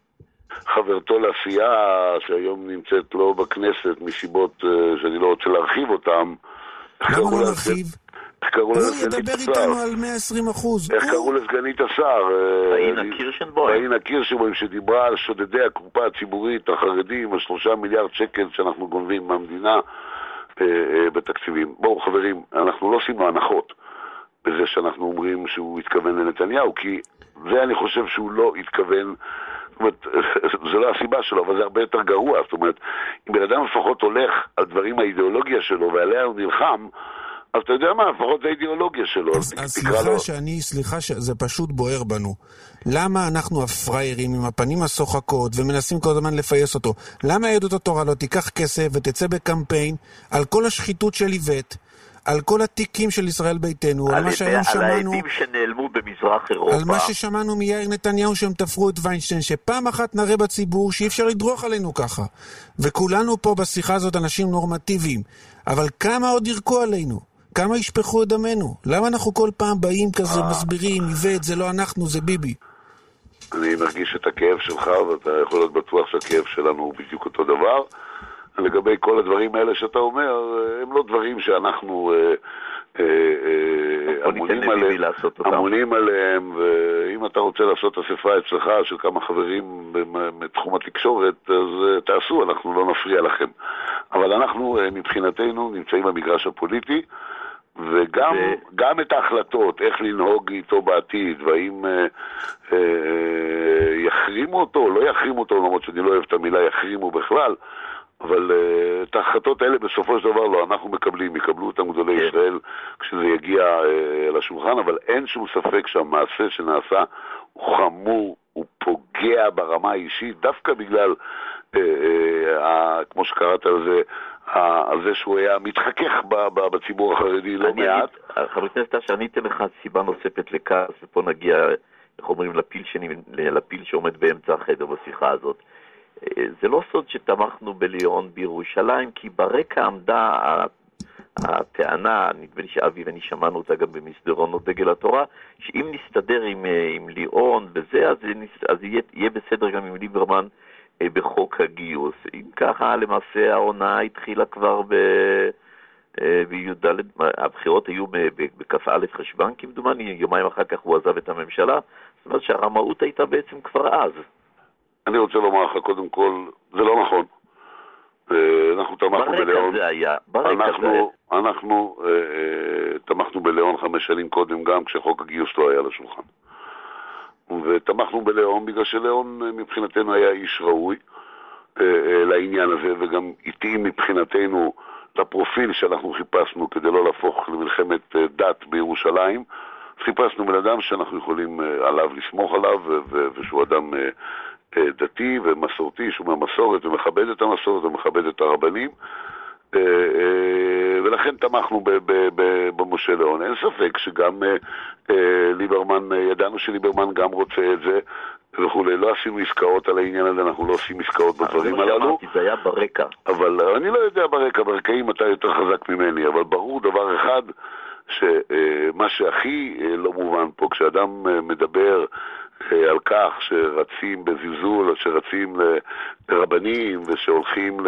חברתו לסיעה, שהיום נמצאת לא בכנסת מסיבות שאני לא רוצה להרחיב אותם. למה לא נרחיב? הוא ידבר איתנו על מאה ועשרים אחוז. איך קראו לסגנית השר? ראינה קירשנבוים. ראינה קירשנבוים, שדיברה על שודדי הקופה הציבורית החרדים, על שלושה מיליארד שקל שאנחנו גונבים מהמדינה בתקציבים. בואו חברים, אנחנו לא עושים הנחות בזה שאנחנו אומרים שהוא התכוון לנתניהו, כי זה אני חושב שהוא לא התכוון, זאת אומרת, זה לא הסיבה שלו, אבל זה הרבה יותר גרוע. זאת אומרת, אם בן אדם לפחות הולך על דברים האידיאולוגיה שלו ועליה הוא נלחם, אז אתה יודע מה, לפחות זה האידיאולוגיה שלו. אז, אז סליחה לו... שאני, סליחה שזה פשוט בוער בנו. למה אנחנו הפריירים עם הפנים השוחקות ומנסים כל הזמן לפייס אותו? למה יהדות התורה לא תיקח כסף ותצא בקמפיין על כל השחיתות של איווט, על כל התיקים של ישראל ביתנו, על, על מה שהיום שמענו... על העדים שנעלמו במזרח אירופה. על מה ששמענו מיאיר נתניהו שהם תפרו את ויינשטיין, שפעם אחת נראה בציבור שאי אפשר לדרוך עלינו ככה. וכולנו פה בשיחה הזאת אנשים נורמטיביים. אבל כמה עוד ירקו עלינו? כמה ישפכו את דמנו? למה אנחנו כל פעם באים כזה, מסבירים, איווט, זה לא אנחנו, זה ביבי? אני מרגיש את הכאב שלך, ואתה יכול להיות בטוח שהכאב שלנו הוא בדיוק אותו דבר. לגבי כל הדברים האלה שאתה אומר, הם לא דברים שאנחנו אמונים עליהם, אמונים עליהם, ואם אתה רוצה לעשות אספה אצלך של כמה חברים מתחום התקשורת, אז תעשו, אנחנו לא נפריע לכם. אבל אנחנו מבחינתנו נמצאים במגרש הפוליטי, וגם גם את ההחלטות, איך לנהוג איתו בעתיד, והאם יחרימו אותו או לא יחרימו אותו, למרות שאני לא אוהב את המילה יחרימו בכלל, אבל uh, את ההחלטות האלה בסופו של דבר לא, אנחנו מקבלים, יקבלו אותם גדולי yeah. ישראל כשזה יגיע uh, לשולחן, אבל אין שום ספק שהמעשה שנעשה הוא חמור, הוא פוגע ברמה האישית, דווקא בגלל, uh, uh, uh, כמו שקראת על זה, על זה שהוא היה מתחכך בציבור החרדי לא מעט. חבר הכנסת אשר, אני אתן לך סיבה נוספת לכעס, ופה נגיע, איך אומרים, לפיל, שני, לפיל שעומד באמצע החדר בשיחה הזאת. זה לא סוד שתמכנו בליאון בירושלים, כי ברקע עמדה הטענה, נדמה לי שאבי ואני שמענו אותה גם במסדרון או דגל התורה, שאם נסתדר עם, עם ליאון וזה, אז, אז יהיה, יהיה בסדר גם עם ליברמן בחוק הגיוס. אם ככה, למעשה העונה התחילה כבר ב... בי"ד, הבחירות היו בכ"א חשבן, כמדומני, יומיים אחר כך הוא עזב את הממשלה, זאת אומרת שהרמאות הייתה בעצם כבר אז. אני רוצה לומר לך, קודם כל, זה לא נכון. אנחנו תמכנו בליאון. ברקע זה היה, ברקע אנחנו, זה... אנחנו אה, תמכנו בליאון חמש שנים קודם גם, כשחוק הגיוס לא היה לשולחן. ותמכנו בליאון בגלל שליאון מבחינתנו היה איש ראוי אה, לעניין הזה, וגם התאים מבחינתנו לפרופיל שאנחנו חיפשנו כדי לא להפוך למלחמת דת בירושלים. חיפשנו בן אדם שאנחנו יכולים אה, עליו לסמוך עליו, ו- ו- ושהוא אדם אה, אה, דתי ומסורתי, שהוא מהמסורת ומכבד את המסורת ומכבד את הרבנים, אה, אה, ולכן תמכנו ב- ב- ב- במשה ליאון. אין ספק שגם אה, אה, ליברמן, אה, ידענו שליברמן גם רוצה את זה, וכולי. לא עשינו עסקאות על העניין הזה, אנחנו לא עושים עסקאות בדברים הללו. זה היה ברקע. אבל אני לא יודע ברקע, ברקעים אתה יותר חזק ממני, אבל ברור דבר אחד, שמה שהכי לא מובן פה, כשאדם מדבר על כך שרצים בזלזול, שרצים לרבנים ושהולכים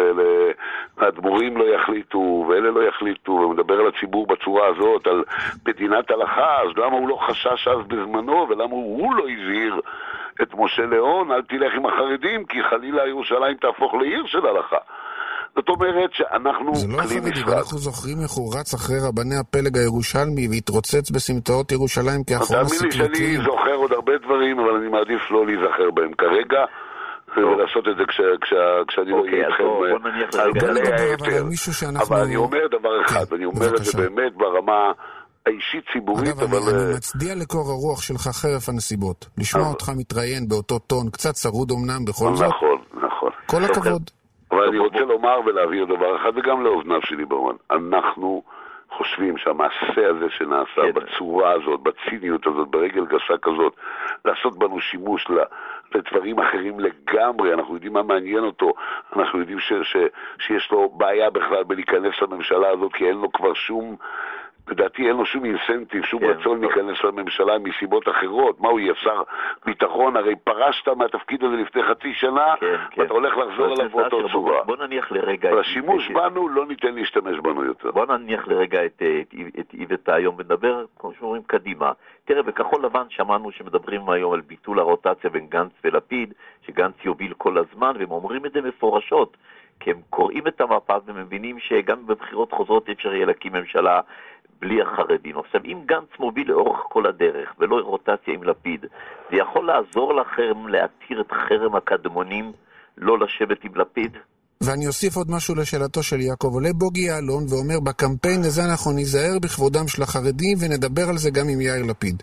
לאדמו"רים לא יחליטו ואלה לא יחליטו, ומדבר על הציבור בצורה הזאת, על מדינת הלכה, אז למה הוא לא חשש אז בזמנו, ולמה הוא לא הזהיר את משה ליאון, אל תלך עם החרדים, כי חלילה ירושלים תהפוך לעיר של הלכה. זאת אומרת שאנחנו... זה לא החרדים, אנחנו זוכרים איך הוא רץ אחרי רבני הפלג הירושלמי והתרוצץ בסמטאות ירושלים כאחרון הסיפורים. תאמין לי שאני זוכר עוד הרבה דברים, אבל אני מעדיף לא להיזכר בהם כרגע, ולעשות את זה כשאני לא אהיה איתכם על גלי היתר. אבל אני אומר דבר אחד, אני אומר את זה באמת ברמה האישית ציבורית, אבל... אני מצדיע לקור הרוח שלך חרף הנסיבות. לשמוע אותך מתראיין באותו טון, קצת צרוד אמנם בכל זאת. נכון, נכון. כל הכבוד. אבל אני רוצה לומר ולהבהיר דבר אחד, וגם לאוזניו של ליברמן. אנחנו חושבים שהמעשה הזה שנעשה בצורה הזאת, בציניות הזאת, ברגל גסה כזאת, לעשות בנו שימוש לדברים אחרים לגמרי, אנחנו יודעים מה מעניין אותו, אנחנו יודעים ש, ש, שיש לו בעיה בכלל בלהיכנס לממשלה הזאת, כי אין לו כבר שום... לדעתי אין לו שום אינסנטיב, שום רצון להיכנס לממשלה מסיבות אחרות. מה הוא יהיה שר ביטחון? הרי פרשת מהתפקיד הזה לפני חצי שנה, ואתה הולך לחזור עליו באותו צורה. בוא נניח לרגע... השימוש בנו לא ניתן להשתמש בנו יותר. בוא נניח לרגע את איווט היום ונדבר, כמו שאומרים, קדימה. תראה, בכחול לבן שמענו שמדברים היום על ביטול הרוטציה בין גנץ ולפיד, שגנץ יוביל כל הזמן, והם אומרים את זה מפורשות. כי הם קוראים את המפה ומבינים שגם בבחירות חוזרות אפשר יהיה להקים ממשלה בלי החרדים. עכשיו, אם גנץ מוביל לאורך כל הדרך ולא רוטציה עם לפיד, זה יכול לעזור לכם להתיר את חרם הקדמונים לא לשבת עם לפיד? ואני אוסיף עוד משהו לשאלתו של יעקב. עולה בוגי יעלון ואומר, בקמפיין הזה אנחנו ניזהר בכבודם של החרדים ונדבר על זה גם עם יאיר לפיד.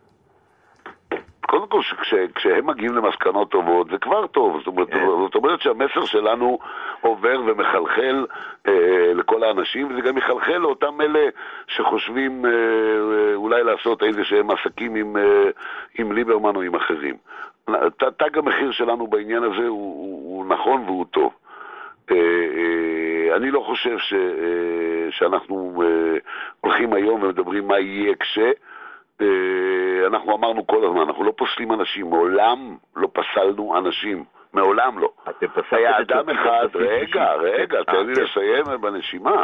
קודם כל, כש, כשהם מגיעים למסקנות טובות, זה כבר טוב. זאת אומרת, זאת אומרת שהמסר שלנו עובר ומחלחל אה, לכל האנשים, וזה גם מחלחל לאותם אלה שחושבים אה, אולי לעשות איזה שהם עסקים עם, אה, עם ליברמן או עם אחרים. תג המחיר שלנו בעניין הזה הוא, הוא, הוא נכון והוא טוב. אה, אה, אני לא חושב ש, אה, שאנחנו אה, הולכים היום ומדברים מה יהיה כשה, אנחנו אמרנו כל הזמן, אנחנו לא פוסלים אנשים, מעולם לא פסלנו אנשים, מעולם לא. היה אדם אחד, רגע, רגע, תן לי לסיים בנשימה.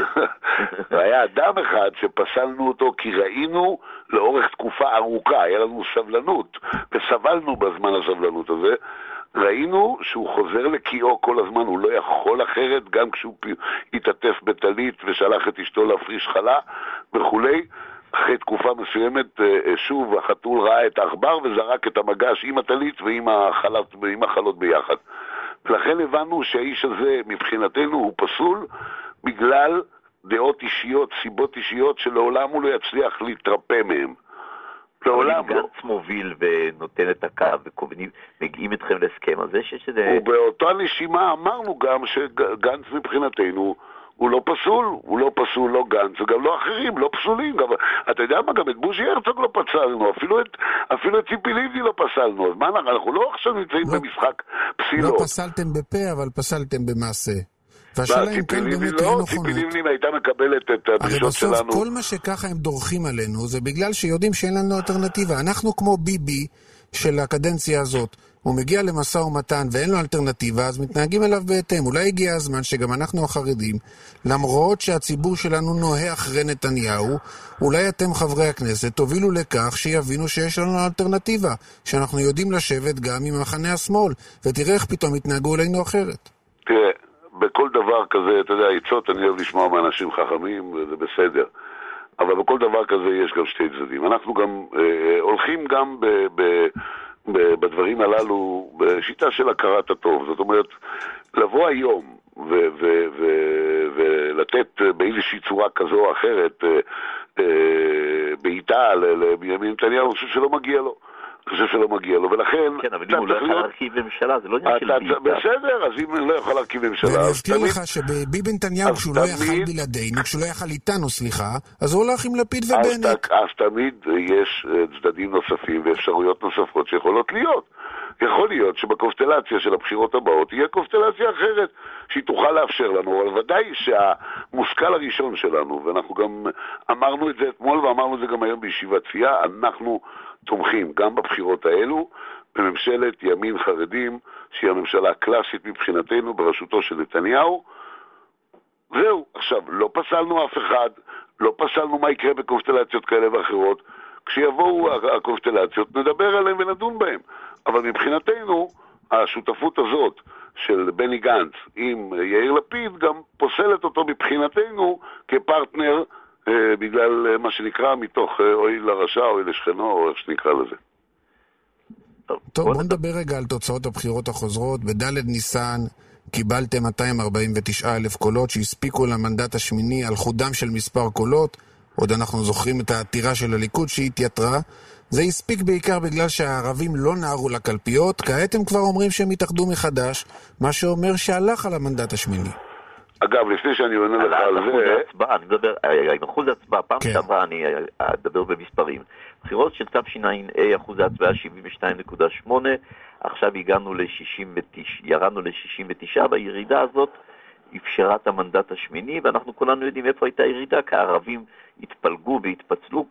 היה אדם אחד שפסלנו אותו כי ראינו לאורך תקופה ארוכה, היה לנו סבלנות, וסבלנו בזמן הסבלנות הזה, ראינו שהוא חוזר לקיאו כל הזמן, הוא לא יכול אחרת, גם כשהוא התעטף בטלית ושלח את אשתו להפריש חלה וכולי. אחרי תקופה מסוימת, שוב, החתול ראה את האחבר וזרק את המגש עם הטלית ועם החלות, ועם החלות ביחד. ולכן הבנו שהאיש הזה מבחינתנו הוא פסול בגלל דעות אישיות, סיבות אישיות שלעולם הוא לא יצליח להתרפא מהם. לעולם לא. גנץ מוביל ונותן את הקו ומגיעים אתכם להסכם הזה שזה... ובאותה נשימה אמרנו גם שגנץ מבחינתנו הוא לא פסול, הוא לא פסול, לא גנץ, וגם לא אחרים, לא פסולים. גם, אתה יודע מה, גם את בוז'י הרצוג לא פסלנו, אפילו את, אפילו את ציפי לבני לא פסלנו. אז מה, אנחנו לא עכשיו נמצאים לא, במשחק פסילות. לא פסלתם בפה, אבל פסלתם במעשה. והשאלה אם כאן באמת תהיה נכונות. ציפי לבני הייתה מקבלת את הדרישות שלנו. הרי בסוף כל מה שככה הם דורכים עלינו, זה בגלל שיודעים שאין לנו אלטרנטיבה. אנחנו כמו ביבי של הקדנציה הזאת. הוא מגיע למשא ומתן ואין לו אלטרנטיבה, אז מתנהגים אליו בהתאם. אולי הגיע הזמן שגם אנחנו החרדים, למרות שהציבור שלנו נוהה אחרי נתניהו, אולי אתם חברי הכנסת תובילו לכך שיבינו שיש לנו אלטרנטיבה, שאנחנו יודעים לשבת גם עם מחנה השמאל, ותראה איך פתאום יתנהגו אלינו אחרת. תראה, בכל דבר כזה, אתה יודע, עצות, אני אוהב לשמוע מאנשים חכמים, וזה בסדר. אבל בכל דבר כזה יש גם שתי צדדים. אנחנו גם אה, הולכים גם ב... ב בדברים הללו בשיטה של הכרת הטוב. זאת אומרת, לבוא היום ו- ו- ו- ולתת באיזושהי צורה כזו או אחרת בעיטה לבנימין נתניהו, אני חושב שלא מגיע לו. אני חושב שלא מגיע לו, ולכן... כן, אבל אם הוא לא יכול להרכיב ממשלה, זה לא עניין של בעיטה. בסדר, אז אם לא יכול להרכיב ממשלה... ואני אזכיר לך שביבי נתניהו, כשהוא לא יכל בלעדינו, כשהוא לא יכל איתנו, סליחה, אז הוא הולך עם לפיד ובנט. אז תמיד יש צדדים נוספים ואפשרויות נוספות שיכולות להיות. יכול להיות שבקונסטלציה של הבחירות הבאות תהיה קונסטלציה אחרת, שהיא תוכל לאפשר לנו, אבל ודאי שהמושכל הראשון שלנו, ואנחנו גם אמרנו את זה אתמול ואמרנו את זה גם היום בישיבת צייה, אנחנו תומכים גם בבחירות האלו בממשלת ימין חרדים, שהיא הממשלה הקלאסית מבחינתנו בראשותו של נתניהו. זהו, עכשיו, לא פסלנו אף אחד, לא פסלנו מה יקרה בקונסטלציות כאלה ואחרות. כשיבואו הקונסטלציות נדבר עליהם ונדון בהם. אבל מבחינתנו, השותפות הזאת של בני גנץ עם יאיר לפיד גם פוסלת אותו מבחינתנו כפרטנר, אה, בגלל מה שנקרא מתוך אה, אוי לרשע, אוי לשכנו, או איך שנקרא לזה. טוב, בוא נדבר רגע על תוצאות הבחירות החוזרות. בד' ניסן קיבלתם מאתיים ארבעים ותשעה אלף קולות שהספיקו למנדט השמיני על חודם של מספר קולות. עוד אנחנו זוכרים את העתירה של הליכוד שהתייתרה. זה הספיק בעיקר בגלל שהערבים לא נערו לקלפיות. כעת הם כבר אומרים שהם התאחדו מחדש, מה שאומר שהלך על המנדט השמיני. אגב, לפני שאני עונה לך על זה... אני מדבר, עם אחוז ההצבעה, פעם שעברה אני אדבר במספרים. בחירות של תשע"ה, אחוז ההצבעה שבעים ושתיים נקודה שמונה, עכשיו הגענו ל-שישים ותשע, ירדנו ל-שישים ותשע, והירידה הזאת אפשרה את המנדט השמיני, ואנחנו כולנו יודעים איפה הייתה ירידה, כי הערבים התפלגו והתפצלו.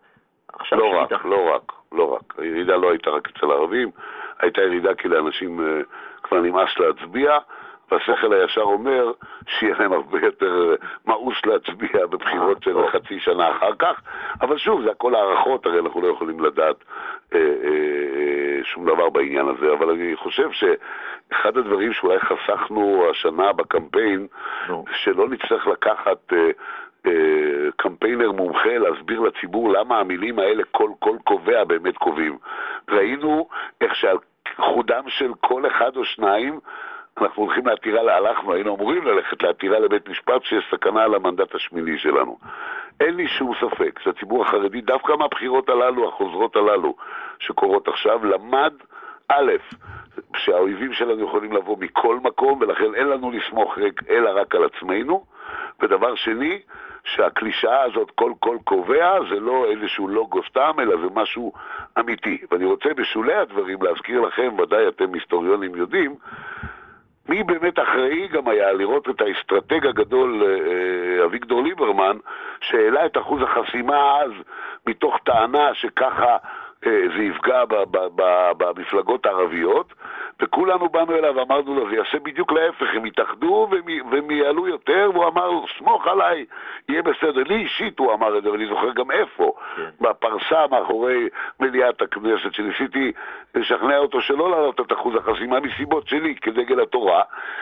לא רק, לא רק, לא רק. הירידה לא הייתה רק אצל הערבים, הייתה ירידה כי לאנשים כבר נמאס להצביע, והשכל הישר אומר שיהיה להם הרבה יותר מאוס להצביע בבחירות של חצי שנה אחר כך, אבל שוב, זה הכל הערכות, הרי אנחנו לא יכולים לדעת אה, אה, שום דבר בעניין הזה, אבל אני חושב שאחד הדברים שאולי חסכנו השנה בקמפיין, שלא נצטרך לקחת אה, אה, קמפיינר מומחה להסביר לציבור למה המילים האלה כל כל קובע באמת קובעים. ראינו איך שעל חודם של כל אחד או שניים אנחנו הולכים לעתירה, הלכנו, היינו אמורים ללכת לעתירה לבית משפט שיש סכנה על המנדט השמיני שלנו. אין לי שום ספק שהציבור החרדי, דווקא מהבחירות הללו, החוזרות הללו, שקורות עכשיו, למד א', שהאויבים שלנו יכולים לבוא מכל מקום, ולכן אין לנו לסמוך אלא רק על עצמנו, ודבר שני, שהקלישאה הזאת כל כל קובע, זה לא איזשהו לוגו סתם, אלא זה משהו אמיתי. ואני רוצה בשולי הדברים להזכיר לכם, ודאי אתם היסטוריונים יודעים, מי באמת אחראי גם היה לראות את האסטרטג הגדול אביגדור ליברמן, שהעלה את אחוז החסימה אז מתוך טענה שככה זה יפגע במפלגות הערביות, וכולנו באנו אליו ואמרנו לו, זה יעשה בדיוק להפך, הם יתאחדו והם יעלו יותר, והוא אמר, סמוך עליי, יהיה בסדר. לי אישית הוא אמר את זה, ואני זוכר גם איפה, בפרסה מאחורי מליאת הכנסת, שניסיתי לשכנע אותו שלא לעלות את אחוז החסימה מסיבות שלי, כדגל התורה,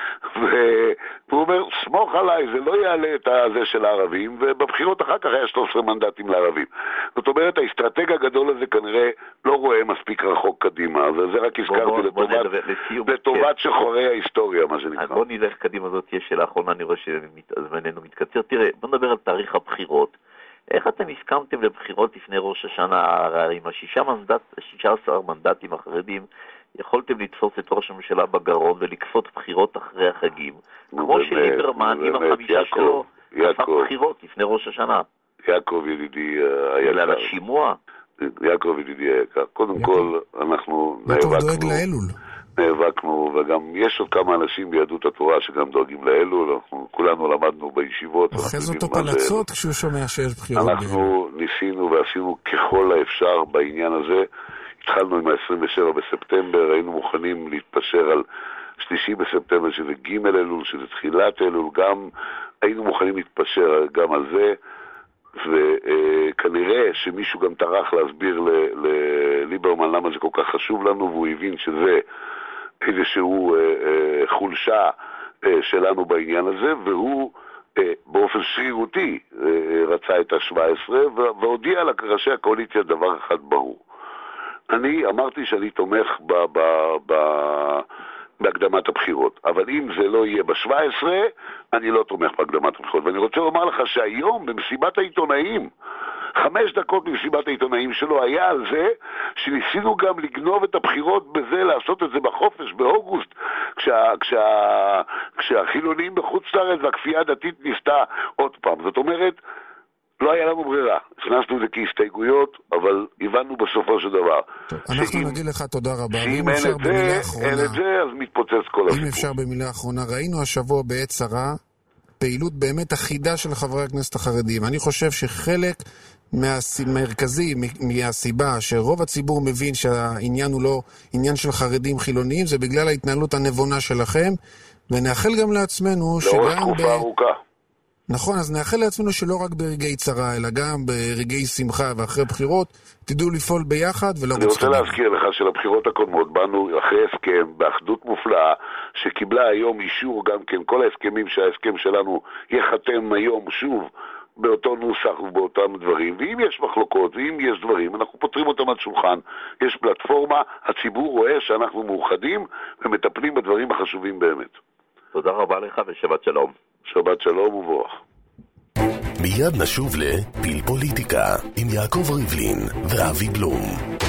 והוא אומר, סמוך עליי, זה לא יעלה את הזה של הערבים, ובבחירות אחר כך היה שלושה עשר מנדטים לערבים. זאת אומרת, האסטרטג הגדול הזה כנראה לא רואה מספיק רחוק קדימה, וזה רק הזכרתי לטובת לטובת שחורי ההיסטוריה, מה שנקרא. אז בוא נלך קדימה, זאת תהיה שאלה האחרונה, אני רואה שזמננו מתקצר. תראה, בוא נדבר על תאריך הבחירות. איך אתם הסכמתם לבחירות לפני ראש השנה? הרי עם השישה מנדט, שישה עשר מנדטים החרדים, יכולתם לתפוס את ראש הממשלה בגרון ולקפות בחירות אחרי החגים, כמו שליברמן עם החמישה שלו עשה בחירות לפני ראש השנה. יעקב ידידי היקר. אלא לשימוע. יעקב ידידי היקר. קודם כל, אנחנו נאבקנו. נאבקנו, וגם יש עוד כמה אנשים ביהדות התורה שגם דואגים לאלול, אנחנו כולנו למדנו בישיבות. אוחז אותו פלצות כשהוא שומע שיש בחירות. אנחנו ניסינו ועשינו ככל האפשר בעניין הזה. התחלנו עם ה-עשרים ושבעה בספטמבר, היינו מוכנים להתפשר על שלישי בספטמבר, שזה ג' אלול, שזה תחילת אלול, גם היינו מוכנים להתפשר גם על זה, וכנראה שמישהו גם טרח להסביר לליברמן למה זה כל כך חשוב לנו, והוא הבין שזה איזשהו חולשה שלנו בעניין הזה, והוא באופן שרירותי רצה את ה-שבע עשרה, והודיע לראשי הקואליציה דבר אחד ברור. אני אמרתי שאני תומך ב, ב, ב, בהקדמת הבחירות, אבל אם זה לא יהיה ב-שבע עשרה, אני לא תומך בהקדמת הבחירות. ואני רוצה לומר לך שהיום במסיבת העיתונאים, חמש דקות במסיבת העיתונאים שלו היה על זה שניסינו גם לגנוב את הבחירות בזה, לעשות את זה בחופש, באוגוסט, כשה, כשה, כשהחילונים בחוץ לארץ והכפייה הדתית ניסתה עוד פעם. זאת אומרת, לא היה לנו ברירה, הכנסנו את זה כהסתייגויות, אבל הבנו בסופו של דבר. טוב, אנחנו נגיד לך תודה רבה. שאם אין את זה, אין את זה, אז מתפוצץ כל הסיפור. אם אפשר במילה האחרונה, ראינו השבוע בעת צרה, פעילות באמת אחידה של חברי הכנסת החרדים. אני חושב שחלק מהמרכזי, מהסיבה שרוב הציבור מבין שהעניין הוא לא עניין של חרדים חילוניים, זה בגלל ההתנהלות הנבונה שלכם, ונאחל גם לעצמנו לאורך תקופה ארוכה. נכון, אז נאחל לעצמנו שלא רק ברגעי צרה, אלא גם ברגעי שמחה ואחרי בחירות, תדעו לפעול ביחד ולרוץ. אני רוצה להזכיר לך שלבחירות הקודמות באנו אחרי הסכם, באחדות מופלאה, שקיבלה היום אישור גם כן, כל ההסכמים שההסכם שלנו יחתם היום שוב, באותו נוסח ובאותם דברים, ואם יש מחלוקות ואם יש דברים, אנחנו פותרים אותם על שולחן, יש פלטפורמה, הציבור רואה שאנחנו מאוחדים ומטפלים בדברים החשובים באמת. תודה רבה לך ושבת שלום. שבת שלום וברוך. מיד נשוב לפיל פוליטיקה עם יעקב ריבלין ואבי בלום.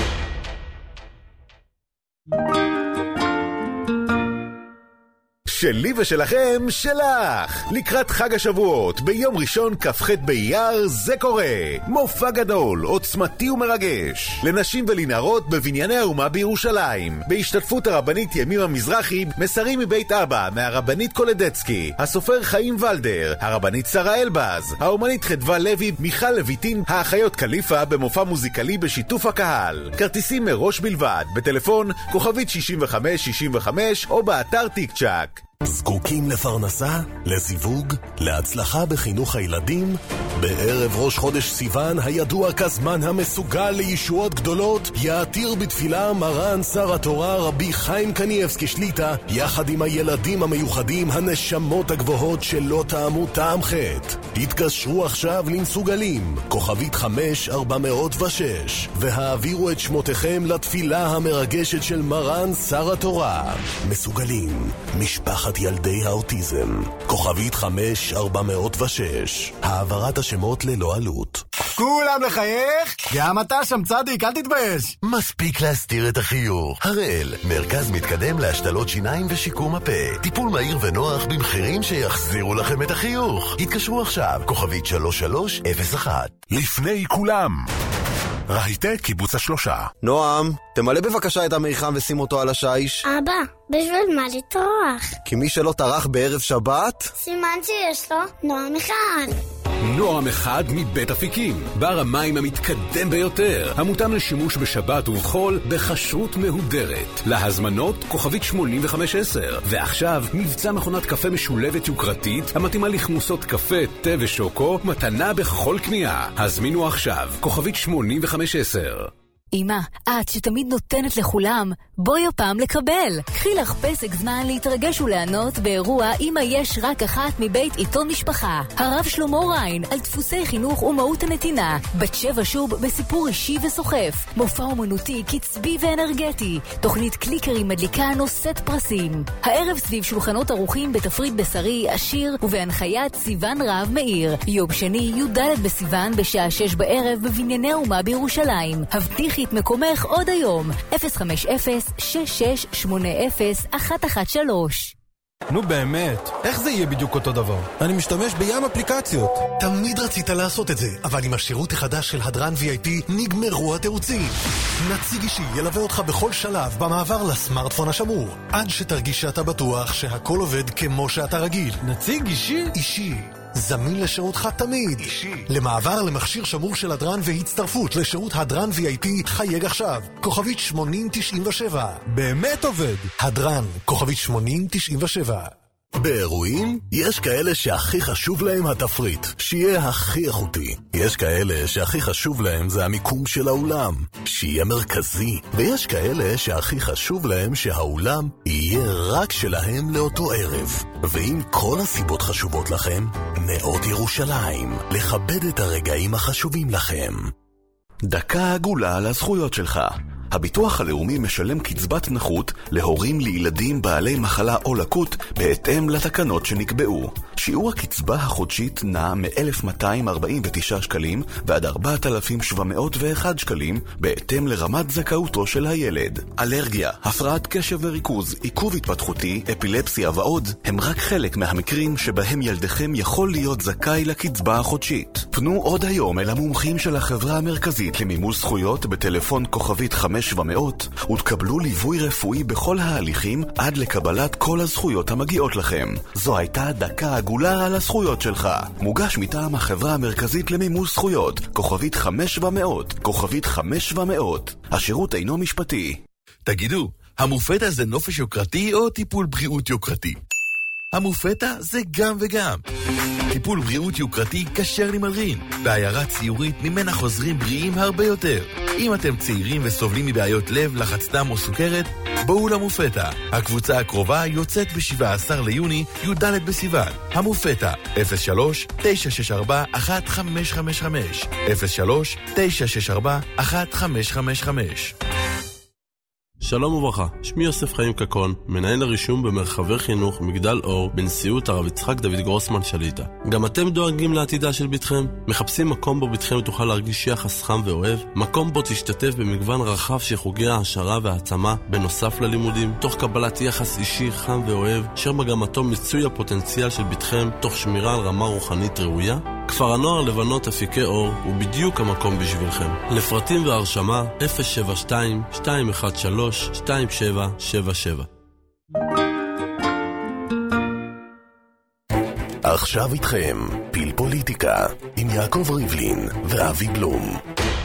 שלי ושלכם, שלך. לקראת חג השבועות, ביום ראשון כ"ח באייר, זה קורה. מופע גדול, עוצמתי ומרגש. לנשים ולנערות בבנייני האומה בירושלים. בהשתתפות הרבנית ימימה מזרחי, מסרים מבית אבא, מהרבנית קולדצקי, הסופר חיים ולדר, הרבנית שרה אלבז, האומנית חדווה לוי, מיכל לויטין, האחיות קליפה במופע מוזיקלי בשיתוף הקהל. כרטיסים מראש בלבד, בטלפון כוכבית שישים וחמש שישים וחמש או באתר טיק צ'ק. זקוקים לפרנסה? לזיווג? להצלחה בחינוך הילדים? בערב ראש חודש סיוון, הידוע כזמן המסוגל לישועות גדולות, יעתיר בתפילה מרן שר התורה רבי חיים קניאבסקי שליטה, יחד עם הילדים המיוחדים, הנשמות הגבוהות שלא טעמו טעם חטא. התקשרו עכשיו למסוגלים, כוכבית חמש ארבע מאות ושש, והעבירו את שמותיכם לתפילה המרגשת של מרן שר התורה. מסוגלים, משפחת ילדי האוטיזם, כוכבית חמש ארבע מאות ושש, העברת השמות ללא עלות. כולם לחייך? גם אתה שם צדיק, אל תתבייש. מספיק להסתיר את החיוך. הראל, מרכז מתקדם להשתלות שיניים ושיקום הפה. טיפול מהיר ונוח במחירים שיחזירו לכם את החיוך. התקשרו עכשיו, כוכבית שלוש שלוש אפס אחת. לפני כולם, רהיטה קיבוץ השלושה. נועם, תמלא בבקשה את המיחם ושים אותו על השיש. אבא, בשביל מה לטרוח? כי מי שלא טרח בערב שבת, סימן שיש לו נועם אחד. נועם אחד מבית אפיקים, בר המים המתקדם ביותר, המותאם לשימוש בשבת ובחול בכשרות מהודרת. להזמנות כוכבית שמונים וחמש עשר. ועכשיו מבצע מכונת קפה משולבת יוקרתית המתאימה לכמוסות קפה, תה ושוקו, מתנה בכל קנייה. הזמינו עכשיו כוכבית שמונים וחמש עשר. אמא, את שתמיד נותנת לכולם, בואי הפעם לקבל. קחי לך פסק זמן להתרגש ולענות באירוע אמא יש רק אחת מבית עיתון משפחה. הרב שלמה ריין על דפוסי חינוך ומהות הנתינה. בת שבע שוב בסיפור אישי וסוחף. מופע אומנותי קצבי ואנרגטי. תוכנית קליקרים מדליקה נושאת פרסים. הערב סביב שולחנות ערוכים בתפריט בשרי, עשיר ובהנחיית סיוון רב מאיר. יום שני י"ד בסיוון בשעה שש בערב בבנייני האומה בירושלים. הבטיחי את מקומך עוד היום. אפס חמש אפס שש שש שמונה אפס אחת אחת שלוש. נו באמת, איך זה יהיה בדיוק אותו דבר? אני משתמש בים אפליקציות. תמיד רצית לעשות את זה, אבל עם השירות החדש של הדרן וי איי פי נגמרו התירוצים. נציג אישי ילווה אותך בכל שלב במעבר לסמארטפון השמור, עד שתרגיש שאתה בטוח שהכל עובד כמו שאתה רגיל. נציג אישי? אישי. זמין לשירותך תמיד. אישי. למעבר למכשיר שמור של הדרן והצטרפות לשירות הדרן וי איי פי חייג עכשיו. כוכבית שמונים תשעים ושבע. באמת עובד. הדרן, כוכבית שמונים תשעים ושבע. באירועים יש כאלה שהכי חשוב להם התפריט, שיהיה הכי איכותי. יש כאלה שהכי חשוב להם זה המיקום של האולם, שיהיה מרכזי. ויש כאלה שהכי חשוב להם שהאולם יהיה רק שלהם לאותו ערב. ואם כל הסיבות חשובות לכם, נאות ירושלים, לכבד את הרגעים החשובים לכם. דקה עגולה על הזכויות שלך. הביטוח הלאומי משלם קצבת נכות להורים לילדים בעלי מחלה או לקות בהתאם לתקנות שנקבעו. שיעור הקצבה החודשית נע מ-אלף מאתיים ארבעים ותשעה שקלים ועד ארבעת אלפים שבע מאות ואחד שקלים בהתאם לרמת זכאותו של הילד. אלרגיה, הפרעת קשב וריכוז, עיכוב התפתחותי, אפילפסיה ועוד הם רק חלק מהמקרים שבהם ילדכם יכול להיות זכאי לקצבה החודשית. פנו עוד היום אל המומחים של החברה המרכזית למימוש זכויות בטלפון כוכבית חמש שבע מאות ותקבלו ליווי רפואי בכל ההליכים עד לקבלת כל הזכויות המגיעות לכם. זו הייתה דקה עגולה על הזכויות שלך. מוגש מטעם החברה המרכזית למימוש זכויות, כוכבית חמש שבע מאות, כוכבית חמש שבע מאות. השירות אינו משפטי. תגידו, המופתה זה נופש יוקרתי או טיפול בריאות יוקרתי? המופתה זה גם וגם. טיפול בריאות יוקרתי כשר למלרין, בעיירה ציורית ממנה חוזרים בריאים הרבה יותר. אם אתם צעירים וסובלים מבעיות לב, לחץ דם או סוכרת, בואו למופתה. הקבוצה הקרובה יוצאת ב-שבעה עשר ליוני, י"ד בסיוון. המופתה, אפס שלוש תשע שש ארבע אחת חמש חמש חמש, אפס שלוש תשע שש ארבע אחת חמש חמש חמש. שלום וברכה, שמי יוסף חיים קקון, מנהל הרישום במרחבי חינוך מגדל אור בנשיאות הרב יצחק דוד גרוסמן שליטה. גם אתם דואגים לעתידה של ביתכם? מחפשים מקום בו ביתכם תוכל להרגיש יחס חם ואוהב? מקום בו תשתתף במגוון רחב של חוגי העשרה והעצמה בנוסף ללימודים, תוך קבלת יחס אישי חם ואוהב, אשר מגמתו מיצוי הפוטנציאל של ביתכם תוך שמירה על רמה רוחנית ראויה? כפר הנוער לבנות אפיקי אור הוא בדיוק המקום בשבילכם. לפרטים והרשמה אפס שבע שתיים שתיים אחת שלוש שתיים שבע שבע שבע. עכשיו איתכם פיל פוליטיקה עם יעקב ריבלין ואבי בלום.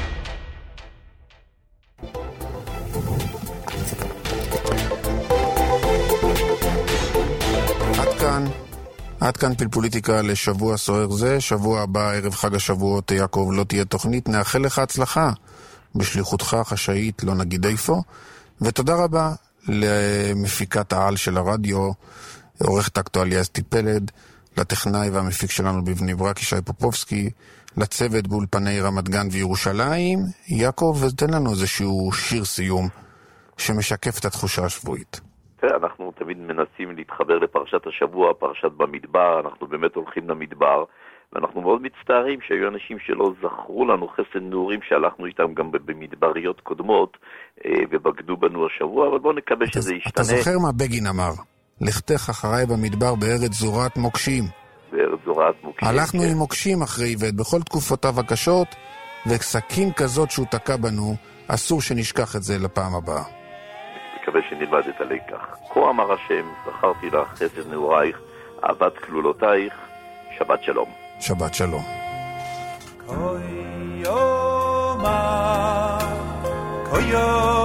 עד כאן עד כאן פיל פוליטיקה לשבוע סוער זה. שבוע הבא, ערב חג השבועות, יעקב, לא תהיה תוכנית. נאחל לך הצלחה בשליחותך החשאית, לא נגיד איפה. ותודה רבה למפיקת העל של הרדיו, עורכת אקטואליה אסתי פלד, לטכנאי והמפיק שלנו בבני ברק, ישי פופובסקי, לצוות באולפני רמת גן וירושלים. יעקב, ותן לנו איזשהו שיר סיום שמשקף את התחושה השבועית. אנחנו תמיד מנסים להתחבר לפרשת השבוע, פרשת במדבר, אנחנו באמת הולכים למדבר, ואנחנו מאוד מצטערים שהיו אנשים שלא זכרו לנו חסד נעורים שהלכנו איתם גם במדבריות קודמות, ובגדו בנו השבוע, אבל בואו נקווה שזה ישתנה. אתה זוכר מה בגין אמר? לכתך אחריי במדבר בארץ זורת מוקשים. בארץ זורת מוקשים. הלכנו כן. עם מוקשים אחרי איבד בכל תקופותיו הקשות, וסכין כזאת שהוא תקע בנו, אסור שנשכח את זה לפעם הבאה. מקווה שנלמד את הלקח. כה אמר השם, זכרתי לך חסד נעורייך, אהבת כלולותייך, שבת שלום. שבת שלום. koyoma koyoma